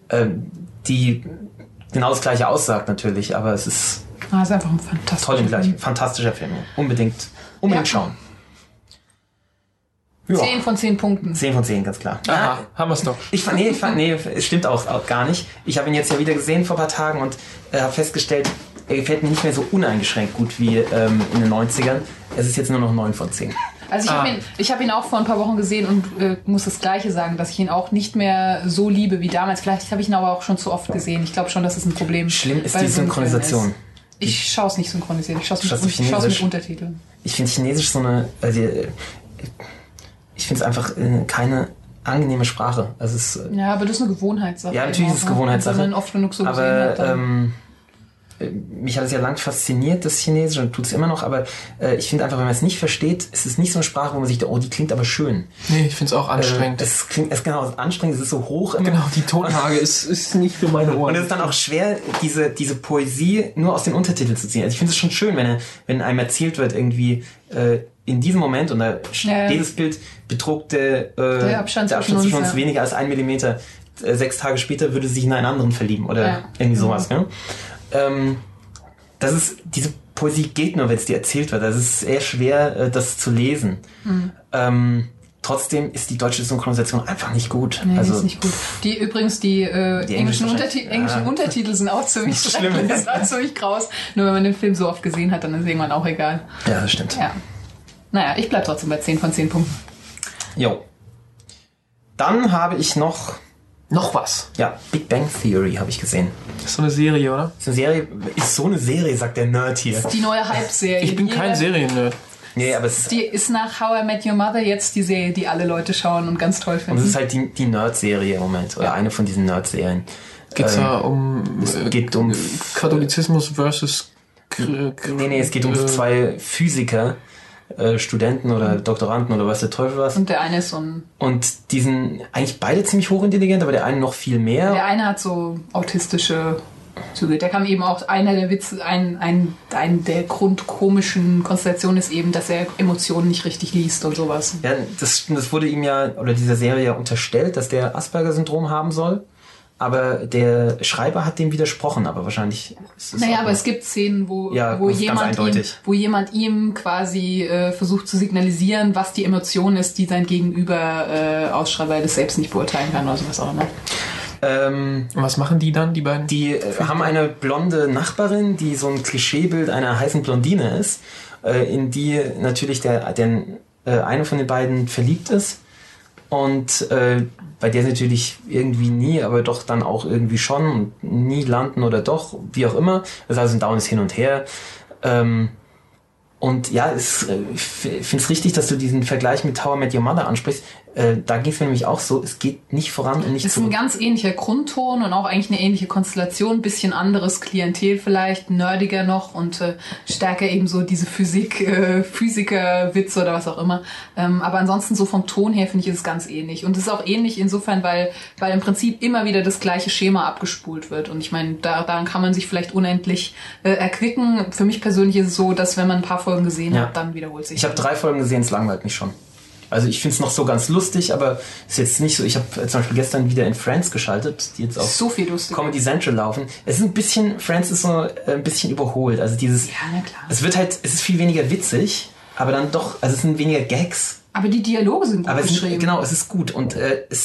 die genau das Gleiche aussagt natürlich, aber es ist, ist einfach ein fantastischer Film. Unbedingt schauen. Ja. 10 von 10 Punkten. 10 von 10, ganz klar. Aha, haben wir es doch. Es stimmt auch gar nicht. Ich habe ihn jetzt ja wieder gesehen vor ein paar Tagen und habe festgestellt, er gefällt mir nicht mehr so uneingeschränkt gut wie in den 90ern. Es ist jetzt nur noch 9 von 10. Also ich hab ihn auch vor ein paar Wochen gesehen und muss das Gleiche sagen, dass ich ihn auch nicht mehr so liebe wie damals. Vielleicht habe ich ihn aber auch schon zu oft gesehen. Ich glaube schon, dass es ein Problem ist. Schlimm ist die Synchronisation. Ich schaue es nicht synchronisiert. Ich schaue es mit Untertiteln. Ich finde Chinesisch so eine... ich finde es einfach keine angenehme Sprache. Also ja, aber das ist eine Gewohnheitssache. Ja, natürlich ist es Gewohnheitssache. Wenn man oft genug so gesehen hat, mich hat es ja lang fasziniert, das Chinesische, und tut es immer noch, aber ich finde einfach, wenn man es nicht versteht, ist es nicht so eine Sprache, wo man sich denkt, oh, die klingt aber schön. Nee, ich finde es auch anstrengend. Es klingt genau anstrengend, es ist so hoch immer. Genau, die Tonlage ist nicht für meine Ohren. Und es ist dann auch schwer, diese Poesie nur aus den Untertiteln zu ziehen. Also ich finde es schon schön, wenn einem erzählt wird, irgendwie in diesem Moment, und da steht das Bild, bedruckte der Abstand zwischen uns weniger als 1 Millimeter, 6 Tage später würde sie sich in einen anderen verlieben oder irgendwie sowas. Ne? Diese Poesie geht nur, wenn es dir erzählt wird. Das ist sehr schwer, das zu lesen. Trotzdem ist die deutsche Synchronisation einfach nicht gut. Nee, ist nicht gut. Die englischen Untertitel sind auch ziemlich schrecklich. Das war ziemlich graus. Nur wenn man den Film so oft gesehen hat, dann ist irgendwann auch egal. Ja, das stimmt. Ja. Naja, ich bleib trotzdem bei 10 von 10 Punkten. Jo. Dann habe ich noch was. Ja, Big Bang Theory habe ich gesehen. Das ist so eine Serie, oder? Ist so eine Serie, sagt der Nerd hier. Das ist die neue Hype-Serie. Ich bin kein Serien-Nerd. Nee, aber die ist nach How I Met Your Mother jetzt die Serie, die alle Leute schauen und ganz toll finden. Und es ist halt die Nerd-Serie im Moment. Oder eine von diesen Nerd-Serien. Geht's da um Katholizismus versus... Nee, es geht um 2 Physiker, Studenten oder Doktoranden oder was der Teufel was. Und der eine ist so ein... Und die sind eigentlich beide ziemlich hochintelligent, aber der eine noch viel mehr. Der eine hat so autistische Züge. Der kam eben auch, einer der Witze, ein der grundkomischen Konstellationen ist eben, dass er Emotionen nicht richtig liest und sowas. Ja, das wurde ihm ja, oder dieser Serie ja unterstellt, dass der Asperger-Syndrom haben soll. aber der Schreiber hat dem widersprochen, aber wahrscheinlich ist es... Naja, aber es gibt Szenen, wo jemand ihm quasi versucht zu signalisieren, was die Emotion ist, die sein Gegenüber ausschreibt, weil er das selbst nicht beurteilen kann oder sowas auch immer. Was machen die dann, die beiden? Die haben eine blonde Nachbarin, die so ein Klischeebild einer heißen Blondine ist, in die natürlich eine von den beiden verliebt ist und bei der sie natürlich irgendwie nie, aber doch dann auch irgendwie schon und nie landen oder doch, wie auch immer. Das ist also ein dauerndes Hin und Her. Und ja, ich finde es richtig, dass du diesen Vergleich mit How I Met Your Mother ansprichst. Da ging es mir nämlich auch so, es geht nicht voran und nicht zurück. Es ist ein ganz ähnlicher Grundton und auch eigentlich eine ähnliche Konstellation, ein bisschen anderes Klientel vielleicht, nerdiger noch und stärker eben so diese Physiker-Witze oder was auch immer. Aber ansonsten so vom Ton her finde ich, ist es ganz ähnlich. Und es ist auch ähnlich insofern, weil im Prinzip immer wieder das gleiche Schema abgespult wird. Und ich meine, daran kann man sich vielleicht unendlich erquicken. Für mich persönlich ist es so, dass wenn man ein paar Folgen gesehen hat, dann wiederholt sich. Ich habe 3 Folgen gesehen, es langweilt mich schon. Also ich finde es noch so ganz lustig, aber ist jetzt nicht so. Ich habe zum Beispiel gestern wieder in Friends geschaltet, die jetzt auf so viel lustig Comedy Central laufen. Es ist ein bisschen, Friends ist so ein bisschen überholt. Also dieses, ja, na klar. Es ist viel weniger witzig, aber dann doch, also es sind weniger Gags. Aber die Dialoge sind gut geschrieben. Genau, es ist gut und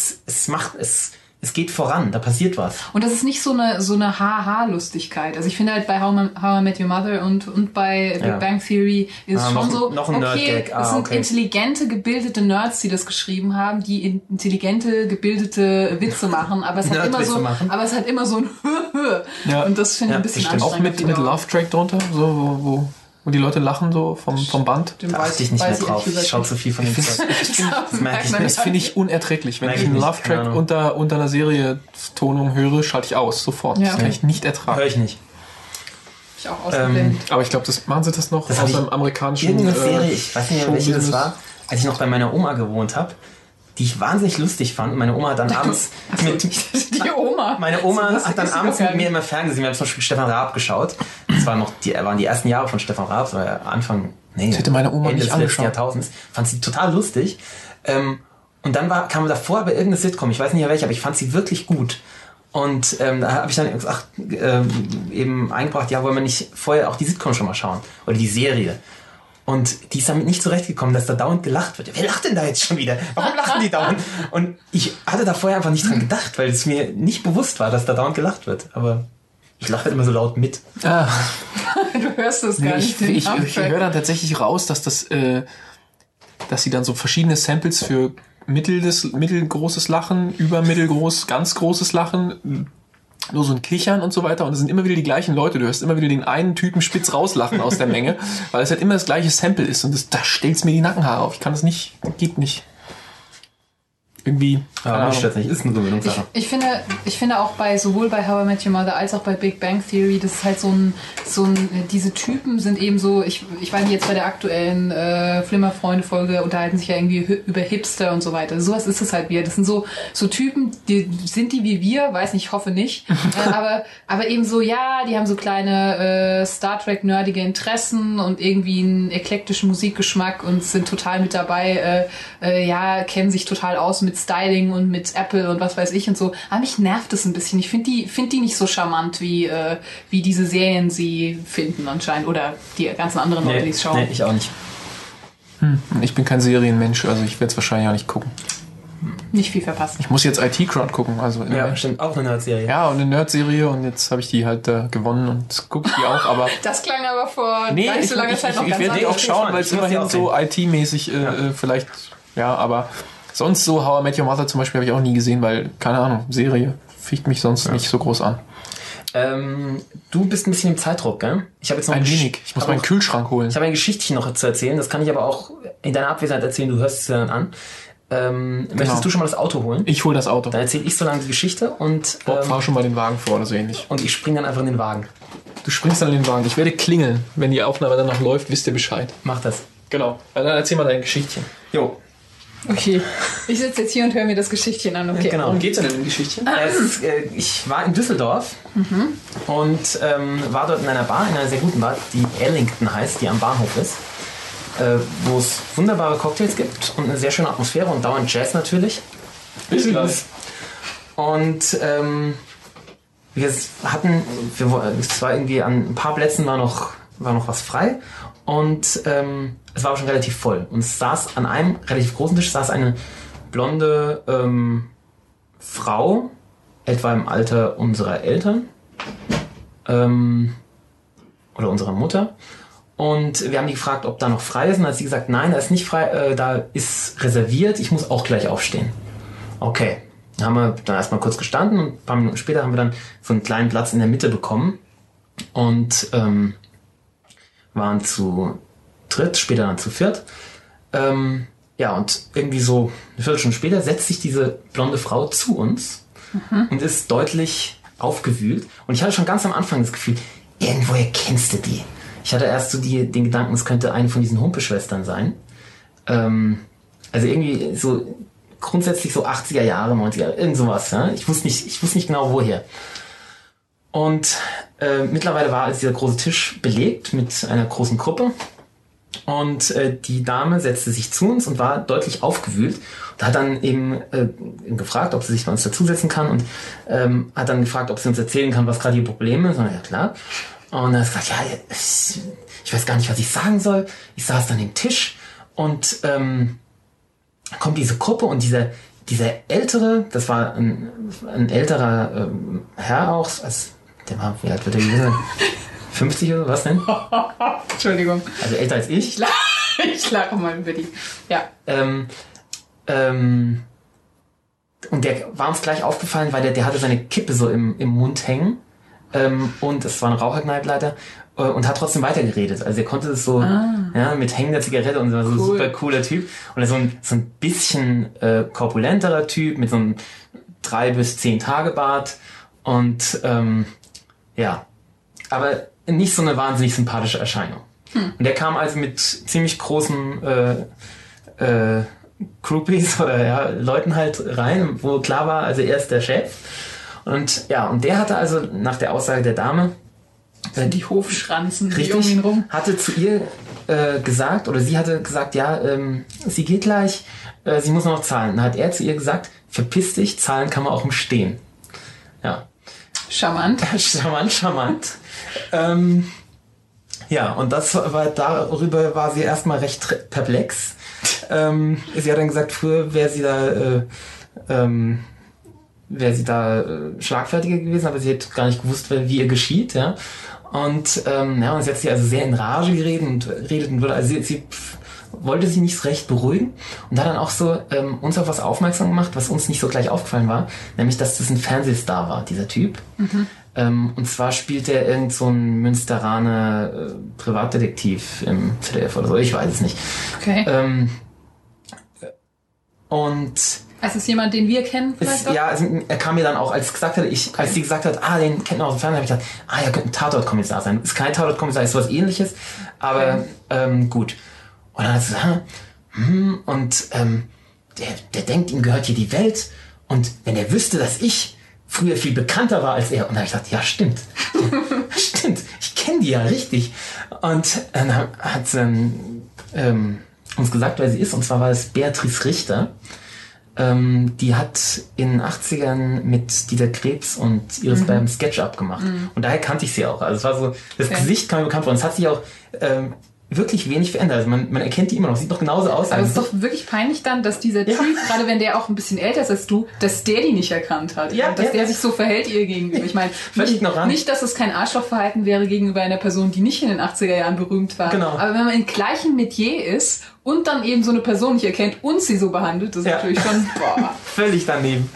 es geht voran, da passiert was. Und das ist nicht so eine Ha-Ha-Lustigkeit. Also ich finde halt bei How I Met Your Mother und bei Big Bang Theory ist es schon so, noch ein Nerd-Gag. Es sind intelligente, gebildete Nerds, die das geschrieben haben, die intelligente, gebildete Witze machen, aber es hat immer so ein ja. Und das finde ich ein bisschen anstrengend. Auch mit Love Track drunter, so wo die Leute lachen so vom Band. Da achte ich nicht mehr drauf. Ich schaue zu viel von dem Zeug. Das finde ich unerträglich. Wenn ich einen Love Track unter einer Serie-Tonung höre, schalte ich aus, sofort. Ja. Das kann ich nicht ertragen. Höre ich nicht. Ich auch ausgeblendet. Aber ich glaube, machen sie das noch aus einem amerikanischen irgendeine Serie, ich weiß nicht mehr, welche das war, als ich noch bei meiner Oma gewohnt habe, die ich wahnsinnig lustig fand. Meine Oma hat dann abends Meine Oma hat dann abends mit mir immer ferngesehen. Wir haben zum Beispiel Stefan Raab geschaut. Das waren die ersten Jahre von Stefan Raab, das war ja das hätte meine Oma Ende nicht des letzten Jahrtausends. Fand sie total lustig. Und dann kam davor aber irgendeine Sitcom, ich weiß nicht mehr welche, aber ich fand sie wirklich gut. Und da habe ich dann eben eingebracht, wollen wir nicht vorher auch die Sitcom schon mal schauen? Oder die Serie. Und die ist damit nicht zurechtgekommen, dass da dauernd gelacht wird. Wer lacht denn da jetzt schon wieder? Warum lachen die dauernd? Und ich hatte da vorher einfach nicht dran gedacht, weil es mir nicht bewusst war, dass da dauernd gelacht wird. Aber ich lache halt immer so laut mit. Du hörst das gar nicht. Ich höre dann tatsächlich raus, dass dass sie dann so verschiedene Samples für mittelgroßes Lachen, übermittelgroß, ganz großes Lachen, nur so ein Kichern und so weiter, und es sind immer wieder die gleichen Leute. Du hörst immer wieder den einen Typen spitz rauslachen aus der Menge, weil es halt immer das gleiche Sample ist, und da stellt's mir die Nackenhaare auf. Ich kann das nicht, geht nicht. Irgendwie. Ja, mich stört nicht, ist eine Gewöhnungssache. Ich finde auch sowohl bei How I Met Your Mother als auch bei Big Bang Theory, das ist halt diese Typen sind eben so, ich meine jetzt bei der aktuellen Flimmer-Freunde-Folge unterhalten sich ja irgendwie über Hipster und so weiter. Sowas ist es halt wieder. Das sind so Typen, sind die wie wir? Weiß nicht, ich hoffe nicht. aber eben so, ja, die haben so kleine Star Trek-nerdige Interessen und irgendwie einen eklektischen Musikgeschmack und sind total mit dabei, kennen sich total aus mit Styling und mit Apple und was weiß ich und so. Aber mich nervt es ein bisschen. Ich finde die nicht so charmant, wie diese Serien sie finden anscheinend. Oder die ganzen anderen Leute, die es schauen. Nee, ich auch nicht. Ich bin kein Serienmensch, also ich werde es wahrscheinlich auch nicht gucken. Nicht viel verpassen. Ich muss jetzt IT-Crowd gucken. Also stimmt, auch eine Nerd-Serie. Ja, und eine Nerd-Serie, und jetzt habe ich die halt gewonnen und gucke die auch, aber... Das klang aber vor gar nicht so langer Zeit noch ganz anders. Ich werde die auch schauen, weil es immerhin so IT-mäßig vielleicht... Ja, aber... Sonst so How I Met Your Mother zum Beispiel habe ich auch nie gesehen, weil, keine Ahnung, Serie ficht mich sonst nicht so groß an. Du bist ein bisschen im Zeitdruck, gell? Ich habe jetzt noch ein wenig. Ich muss meinen Kühlschrank holen. Ich habe ein Geschichtchen noch zu erzählen, das kann ich aber auch in deiner Abwesenheit erzählen, du hörst es ja dann an. Möchtest du schon mal das Auto holen? Ich hole das Auto. Dann erzähle ich so lange die Geschichte und... Bob, fahr schon mal den Wagen vor oder so ähnlich. Und ich springe dann einfach in den Wagen. Du springst dann in den Wagen. Ich werde klingeln. Wenn die Aufnahme danach läuft, wisst ihr Bescheid. Mach das. Genau. Dann erzähl mal dein Geschichtchen. Jo. Okay, ich sitze jetzt hier und höre mir das Geschichtchen an. Okay. Genau. Worum geht's denn im Geschichtchen? Ich war in Düsseldorf und war dort in einer Bar, in einer sehr guten Bar, die Ellington heißt, die am Bahnhof ist, wo es wunderbare Cocktails gibt und eine sehr schöne Atmosphäre und dauernd Jazz natürlich. Bis gleich. Und es war irgendwie an ein paar Plätzen war noch was frei und es war aber schon relativ voll. Und es saß an einem relativ großen Tisch eine blonde Frau, etwa im Alter unserer Eltern oder unserer Mutter. Und wir haben die gefragt, ob da noch frei ist. Und dann hat sie gesagt, nein, da ist nicht frei, da ist reserviert, ich muss auch gleich aufstehen. Okay, dann haben wir dann erstmal kurz gestanden und ein paar Minuten später haben wir dann so einen kleinen Platz in der Mitte bekommen und waren zu dritt, später dann zu viert. Ja, und irgendwie so eine Viertelstunde später setzt sich diese blonde Frau zu uns und ist deutlich aufgewühlt. Und ich hatte schon ganz am Anfang das Gefühl, irgendwoher kennst du die. Ich hatte erst so den Gedanken, es könnte eine von diesen Humpe-Schwestern sein. Also irgendwie so grundsätzlich so 80er Jahre, 90er Jahre, irgend sowas. Ja? Ich wusste nicht genau woher. Und mittlerweile war also dieser große Tisch belegt mit einer großen Gruppe. Und die Dame setzte sich zu uns und war deutlich aufgewühlt und hat dann eben gefragt, ob sie sich bei uns dazusetzen kann und hat dann gefragt, ob sie uns erzählen kann, was gerade ihr Problem ist. Und ja, klar. Und dann hat sie gesagt, ja, ich weiß gar nicht, was ich sagen soll. Ich saß dann am Tisch und kommt diese Gruppe und dieser ältere, das war ein älterer Herr auch, also der war, wie alt wird der gewesen? 50 oder was denn? Entschuldigung. Also älter als ich. Ich lache mal über die. Ja. Und der war uns gleich aufgefallen, weil der hatte seine Kippe so im Mund hängen. Und es war ein Raucherkneipleiter und hat trotzdem weitergeredet. Also er konnte es so ja, mit hängender Zigarette und so ein super cooler Typ. Und er so ein bisschen korpulenterer Typ mit so einem 3 bis 10 Tage Bart. Und ja, aber nicht so eine wahnsinnig sympathische Erscheinung. Und der kam also mit ziemlich großen Groupies oder ja, Leuten halt rein, wo klar war, also er ist der Chef. Und ja, und der hatte also nach der Aussage der Dame die Hofschranzen, richtig, die um ihn rum. hatte zu ihr gesagt, oder sie hatte gesagt, ja, sie geht gleich, sie muss noch zahlen. Dann hat er zu ihr gesagt, verpiss dich, zahlen kann man auch im Stehen. Ja. Charmant. Charmant. Ja, und darüber war sie erstmal recht perplex. Sie hat dann gesagt, früher wäre sie da schlagfertiger gewesen, aber sie hat gar nicht gewusst, wie ihr geschieht, ja. Und und sie hat sich also sehr in Rage geredet und würde, also sie wollte sich nicht so recht beruhigen und hat dann auch so uns auf was aufmerksam gemacht, was uns nicht so gleich aufgefallen war, nämlich, dass das ein Fernsehstar war, dieser Typ. Und zwar spielt er irgend so ein Münsteraner Privatdetektiv im ZDF oder so, ich weiß es nicht. Okay. Und also ist jemand, den wir kennen vielleicht auch? Ja, also er kam mir dann auch, als sie gesagt hat, den kennt man aus dem Fernsehen, habe ich gedacht, er könnte ein Tatort-Kommissar sein. Ist kein Tatort-Kommissar, ist was Ähnliches, aber gut. Und dann hat sie gesagt, der denkt, ihm gehört hier die Welt und wenn er wüsste, dass ich früher viel bekannter war als er. Und dann habe ich gesagt, ja, stimmt. Stimmt, ich kenne die ja richtig. Und dann hat sie uns gesagt, wer sie ist, und zwar war es Beatrice Richter. Die hat in den 80ern mit Dieter Krebs und Iris Berben Sketch-Up gemacht. Und daher kannte ich sie auch. Also es war so, das Gesicht kam mir bekannt vor. Und es hat sich auch wirklich wenig verändert. Also man erkennt die immer noch. Sieht doch genauso aus. Aber es ist doch wirklich peinlich dann, dass dieser Typ, gerade wenn der auch ein bisschen älter ist als du, dass der die nicht erkannt hat. Ja, dass der sich so verhält ihr gegenüber. Ich meine, nicht, dass es kein Arschlochverhalten wäre gegenüber einer Person, die nicht in den 80er Jahren berühmt war. Genau. Aber wenn man im gleichen Metier ist und dann eben so eine Person nicht erkennt und sie so behandelt, das ist natürlich schon völlig daneben.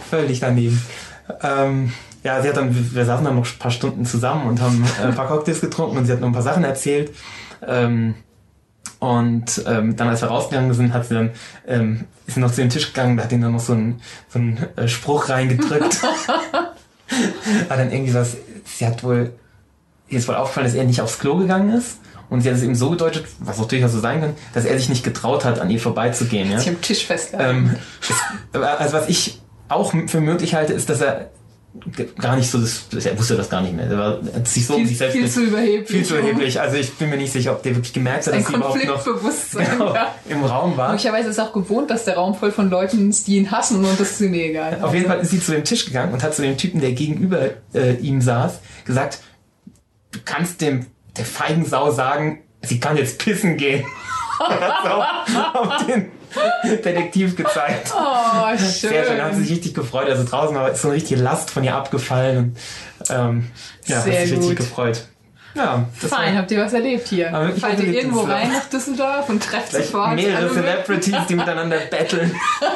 Wir saßen dann noch ein paar Stunden zusammen und haben ein paar Cocktails getrunken und sie hat noch ein paar Sachen erzählt. Dann, als wir rausgegangen sind, hat sie dann ist sie noch zu dem Tisch gegangen, da hat ihnen dann noch so einen Spruch reingedrückt. Hat dann irgendwie was, ihr ist wohl aufgefallen, dass er nicht aufs Klo gegangen ist. Und sie hat es eben so gedeutet, was auch durchaus so sein kann, dass er sich nicht getraut hat, an ihr vorbeizugehen. Ja? Sich am Tisch festgehalten. Also was ich auch für möglich halte, ist, dass er gar nicht so, er wusste das gar nicht mehr. Er hat sich so um sich selbst viel zu überheblich. Viel zu überheblich. Also ich bin mir nicht sicher, ob der wirklich gemerkt hat, dass sie überhaupt noch im Raum war. Möglicherweise ist er auch gewohnt, dass der Raum voll von Leuten ist, die ihn hassen und das ist ihm egal. Auf jeden Fall ist sie zu dem Tisch gegangen und hat zu dem Typen, der gegenüber ihm saß, gesagt, du kannst der feigen Sau sagen, sie kann jetzt pissen gehen. hat auf den Detektiv gezeigt. Oh, schön. Sehr schön, hat sich richtig gefreut. Also draußen war so eine richtige Last von ihr abgefallen. Und, hat sich richtig gefreut. Ja, fein, habt ihr was erlebt hier? Fallt ihr irgendwo rein nach Düsseldorf und trefft sofort mehrere Celebrities, die miteinander battlen.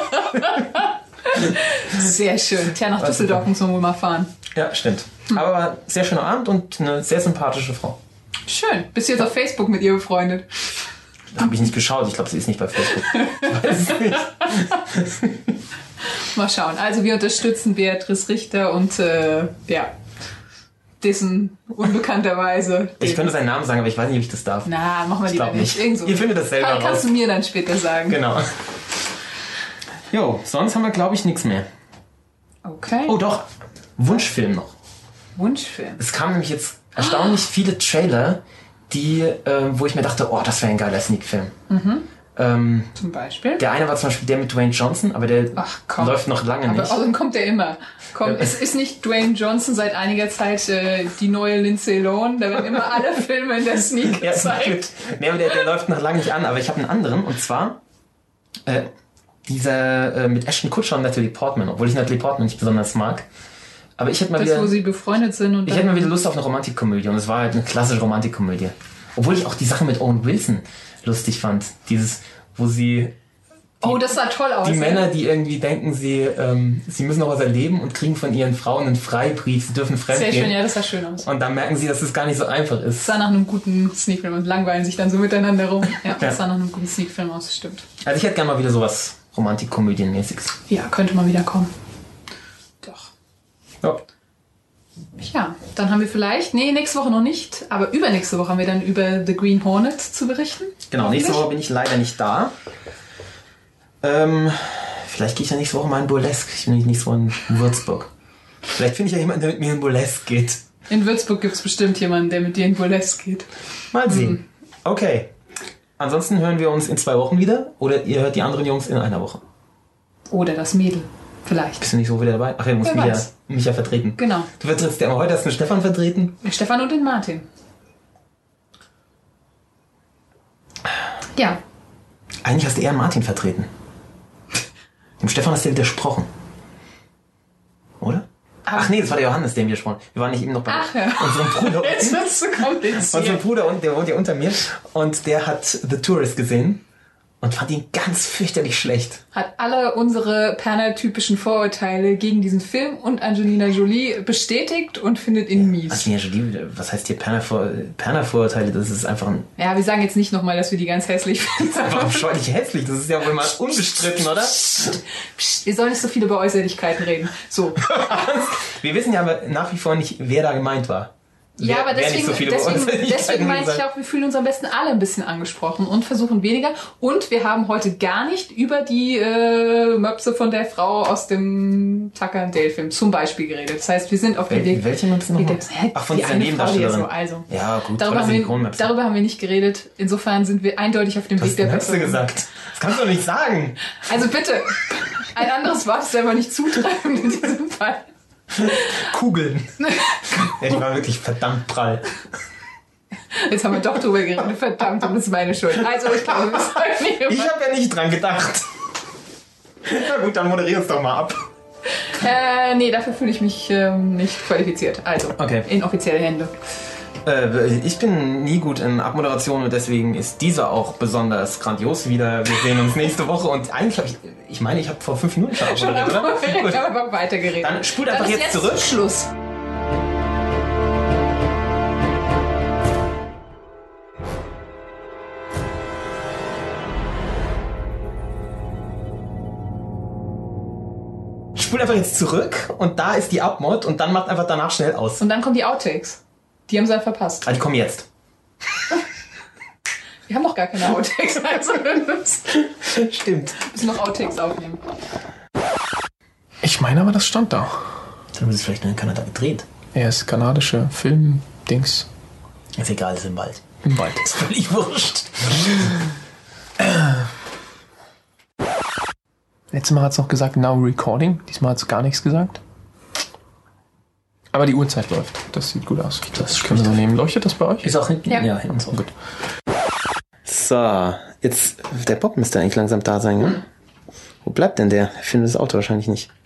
Sehr schön. Tja, nach Düsseldorf muss man wohl mal fahren. Ja, stimmt. Aber war ein sehr schöner Abend und eine sehr sympathische Frau. Schön. Bist du jetzt auf Facebook mit ihr befreundet? Habe ich nicht geschaut. Ich glaube, sie ist nicht bei Facebook. Ich weiß es nicht. Mal schauen. Also wir unterstützen Beatrice Richter und dessen unbekannterweise. Ich könnte seinen Namen sagen, aber ich weiß nicht, ob ich das darf. Na, machen wir lieber nicht. So. Ihr findet das selber raus. Kannst du mir dann später sagen. Genau. Jo, sonst haben wir, glaube ich, nichts mehr. Okay. Oh doch, Wunschfilm noch. Wunschfilm? Es kamen nämlich jetzt erstaunlich viele Trailer, wo ich mir dachte, oh, das wäre ein geiler Sneak-Film. Zum Beispiel? Der eine war zum Beispiel der mit Dwayne Johnson, aber der läuft noch lange nicht. Aber außerdem kommt der immer. Es ist nicht Dwayne Johnson seit einiger Zeit die neue Lindsay Lohan. Da werden immer alle Filme in der Sneak gezeigt. Nee, aber der läuft noch lange nicht an. Aber ich habe einen anderen, und zwar dieser mit Ashton Kutcher und Natalie Portman, obwohl ich Natalie Portman nicht besonders mag. Aber ich hätte mal wieder, wo sie befreundet sind. Und ich hätte mal wieder Lust auf eine Romantikkomödie, und es war halt eine klassische Romantikkomödie. Obwohl ich auch die Sache mit Owen Wilson lustig fand. Dieses, wo sie... das sah toll aus. Die Männer, die irgendwie denken, sie müssen noch was erleben und kriegen von ihren Frauen einen Freibrief, sie dürfen fremdgehen. Sehr schön, ja, das sah schön aus. Und dann merken sie, dass es gar nicht so einfach ist. Das sah nach einem guten Sneakfilm und langweilen sich dann so miteinander rum. Ja, das sah nach einem guten Sneakfilm aus, das stimmt. Also ich hätte gerne mal wieder sowas Romantik-Komödienmäßiges. Ja, könnte mal wieder kommen. Doch. Ja. Ja, dann haben wir vielleicht, nächste Woche noch nicht, aber übernächste Woche haben wir dann über The Green Hornet zu berichten. Genau, nächste Woche bin ich leider nicht da. Vielleicht gehe ich ja nächste Woche mal in Burlesque. Ich bin nicht so in Würzburg. Vielleicht finde ich ja jemanden, der mit mir in Burlesque geht. In Würzburg gibt es bestimmt jemanden, der mit dir in Burlesque geht. Mal sehen. Okay. Ansonsten hören wir uns in 2 Wochen wieder, oder ihr hört die anderen Jungs in einer Woche. Oder das Mädel. Vielleicht. Bist du nicht so wieder dabei? Ach, du musst mich ja vertreten. Genau. Du vertrittst ja immer heute, hast du den Stefan vertreten? Den Stefan und den Martin. Ja. Eigentlich hast du eher Martin vertreten. Dem Stefan hast du ja widersprochen. Oder? Ach nee, das war der Johannes, der ihm widersprochen. Wir waren nicht eben noch bei unserem Bruder. Jetzt wird's zu kompliziert. Unser Bruder, der wohnt ja unter mir. Und der hat The Tourist gesehen. Und fand ihn ganz fürchterlich schlecht. Hat alle unsere Perner-typischen Vorurteile gegen diesen Film und Angelina Jolie bestätigt und findet ihn mies. Angelina Jolie, was heißt hier Perner-Vorurteile? Das ist einfach ein... Ja, wir sagen jetzt nicht nochmal, dass wir die ganz hässlich finden. Das ist einfach abscheulich hässlich. Das ist ja wohl mal unbestritten, oder? Wir sollen nicht so viel über Äußerlichkeiten reden. So. Wir wissen ja aber nach wie vor nicht, wer da gemeint war. Ja, aber deswegen meinte ich auch, wir fühlen uns am besten alle ein bisschen angesprochen und versuchen weniger. Und wir haben heute gar nicht über die Möpse von der Frau aus dem Tucker and Dale Film zum Beispiel geredet. Das heißt, wir sind auf dem Weg. Welche Möpse nochmal? Ach, von dieser Nebendarstellerin. Also. Ja, gut. Darüber haben wir nicht geredet. Insofern sind wir eindeutig auf dem Weg der Möpse gesagt. Das kannst du doch nicht sagen. Also bitte, ein anderes Wort ist aber nicht zutreffend in diesem Fall. Kugeln. Ja, die war wirklich verdammt prall. Jetzt haben wir doch drüber geredet. Verdammt, und das ist meine Schuld. Also ich glaube, wir sagen nicht immer. Ich habe ja nicht dran gedacht. Na gut, dann moderier uns doch mal ab. Nee, dafür fühle ich mich nicht qualifiziert. Also, in offizielle Hände. Ich bin nie gut in Abmoderation und deswegen ist dieser auch besonders grandios wieder. Wir sehen uns nächste Woche und eigentlich habe ich habe vor 5 Minuten schon abmoderiert, oder? Ich habe einfach weitergeredet. Dann spult einfach jetzt zurück. Schluss. Spult einfach jetzt zurück und da ist die Abmod und dann macht einfach danach schnell aus. Und dann kommen die Outtakes. Die haben sie dann verpasst. Ah, die kommen jetzt. Wir haben noch gar keine Outtakes. Also Stimmt. Wir müssen noch Outtakes aufnehmen. Ich meine aber, das stand da. Dann wird es vielleicht nur in Kanada gedreht. Er ist kanadische Film-Dings. Ist egal, ist im Wald. Im Wald. Ist völlig wurscht. Letztes Mal hat es noch gesagt, now recording. Diesmal hat es gar nichts gesagt. Aber die Uhrzeit läuft. Das sieht gut aus. Das können wir so nehmen. Leuchtet das bei euch? Ist auch hinten? Ja, hinten so. Gut. So, jetzt, der Bob müsste eigentlich langsam da sein, ne? Wo bleibt denn der? Er findet das Auto wahrscheinlich nicht.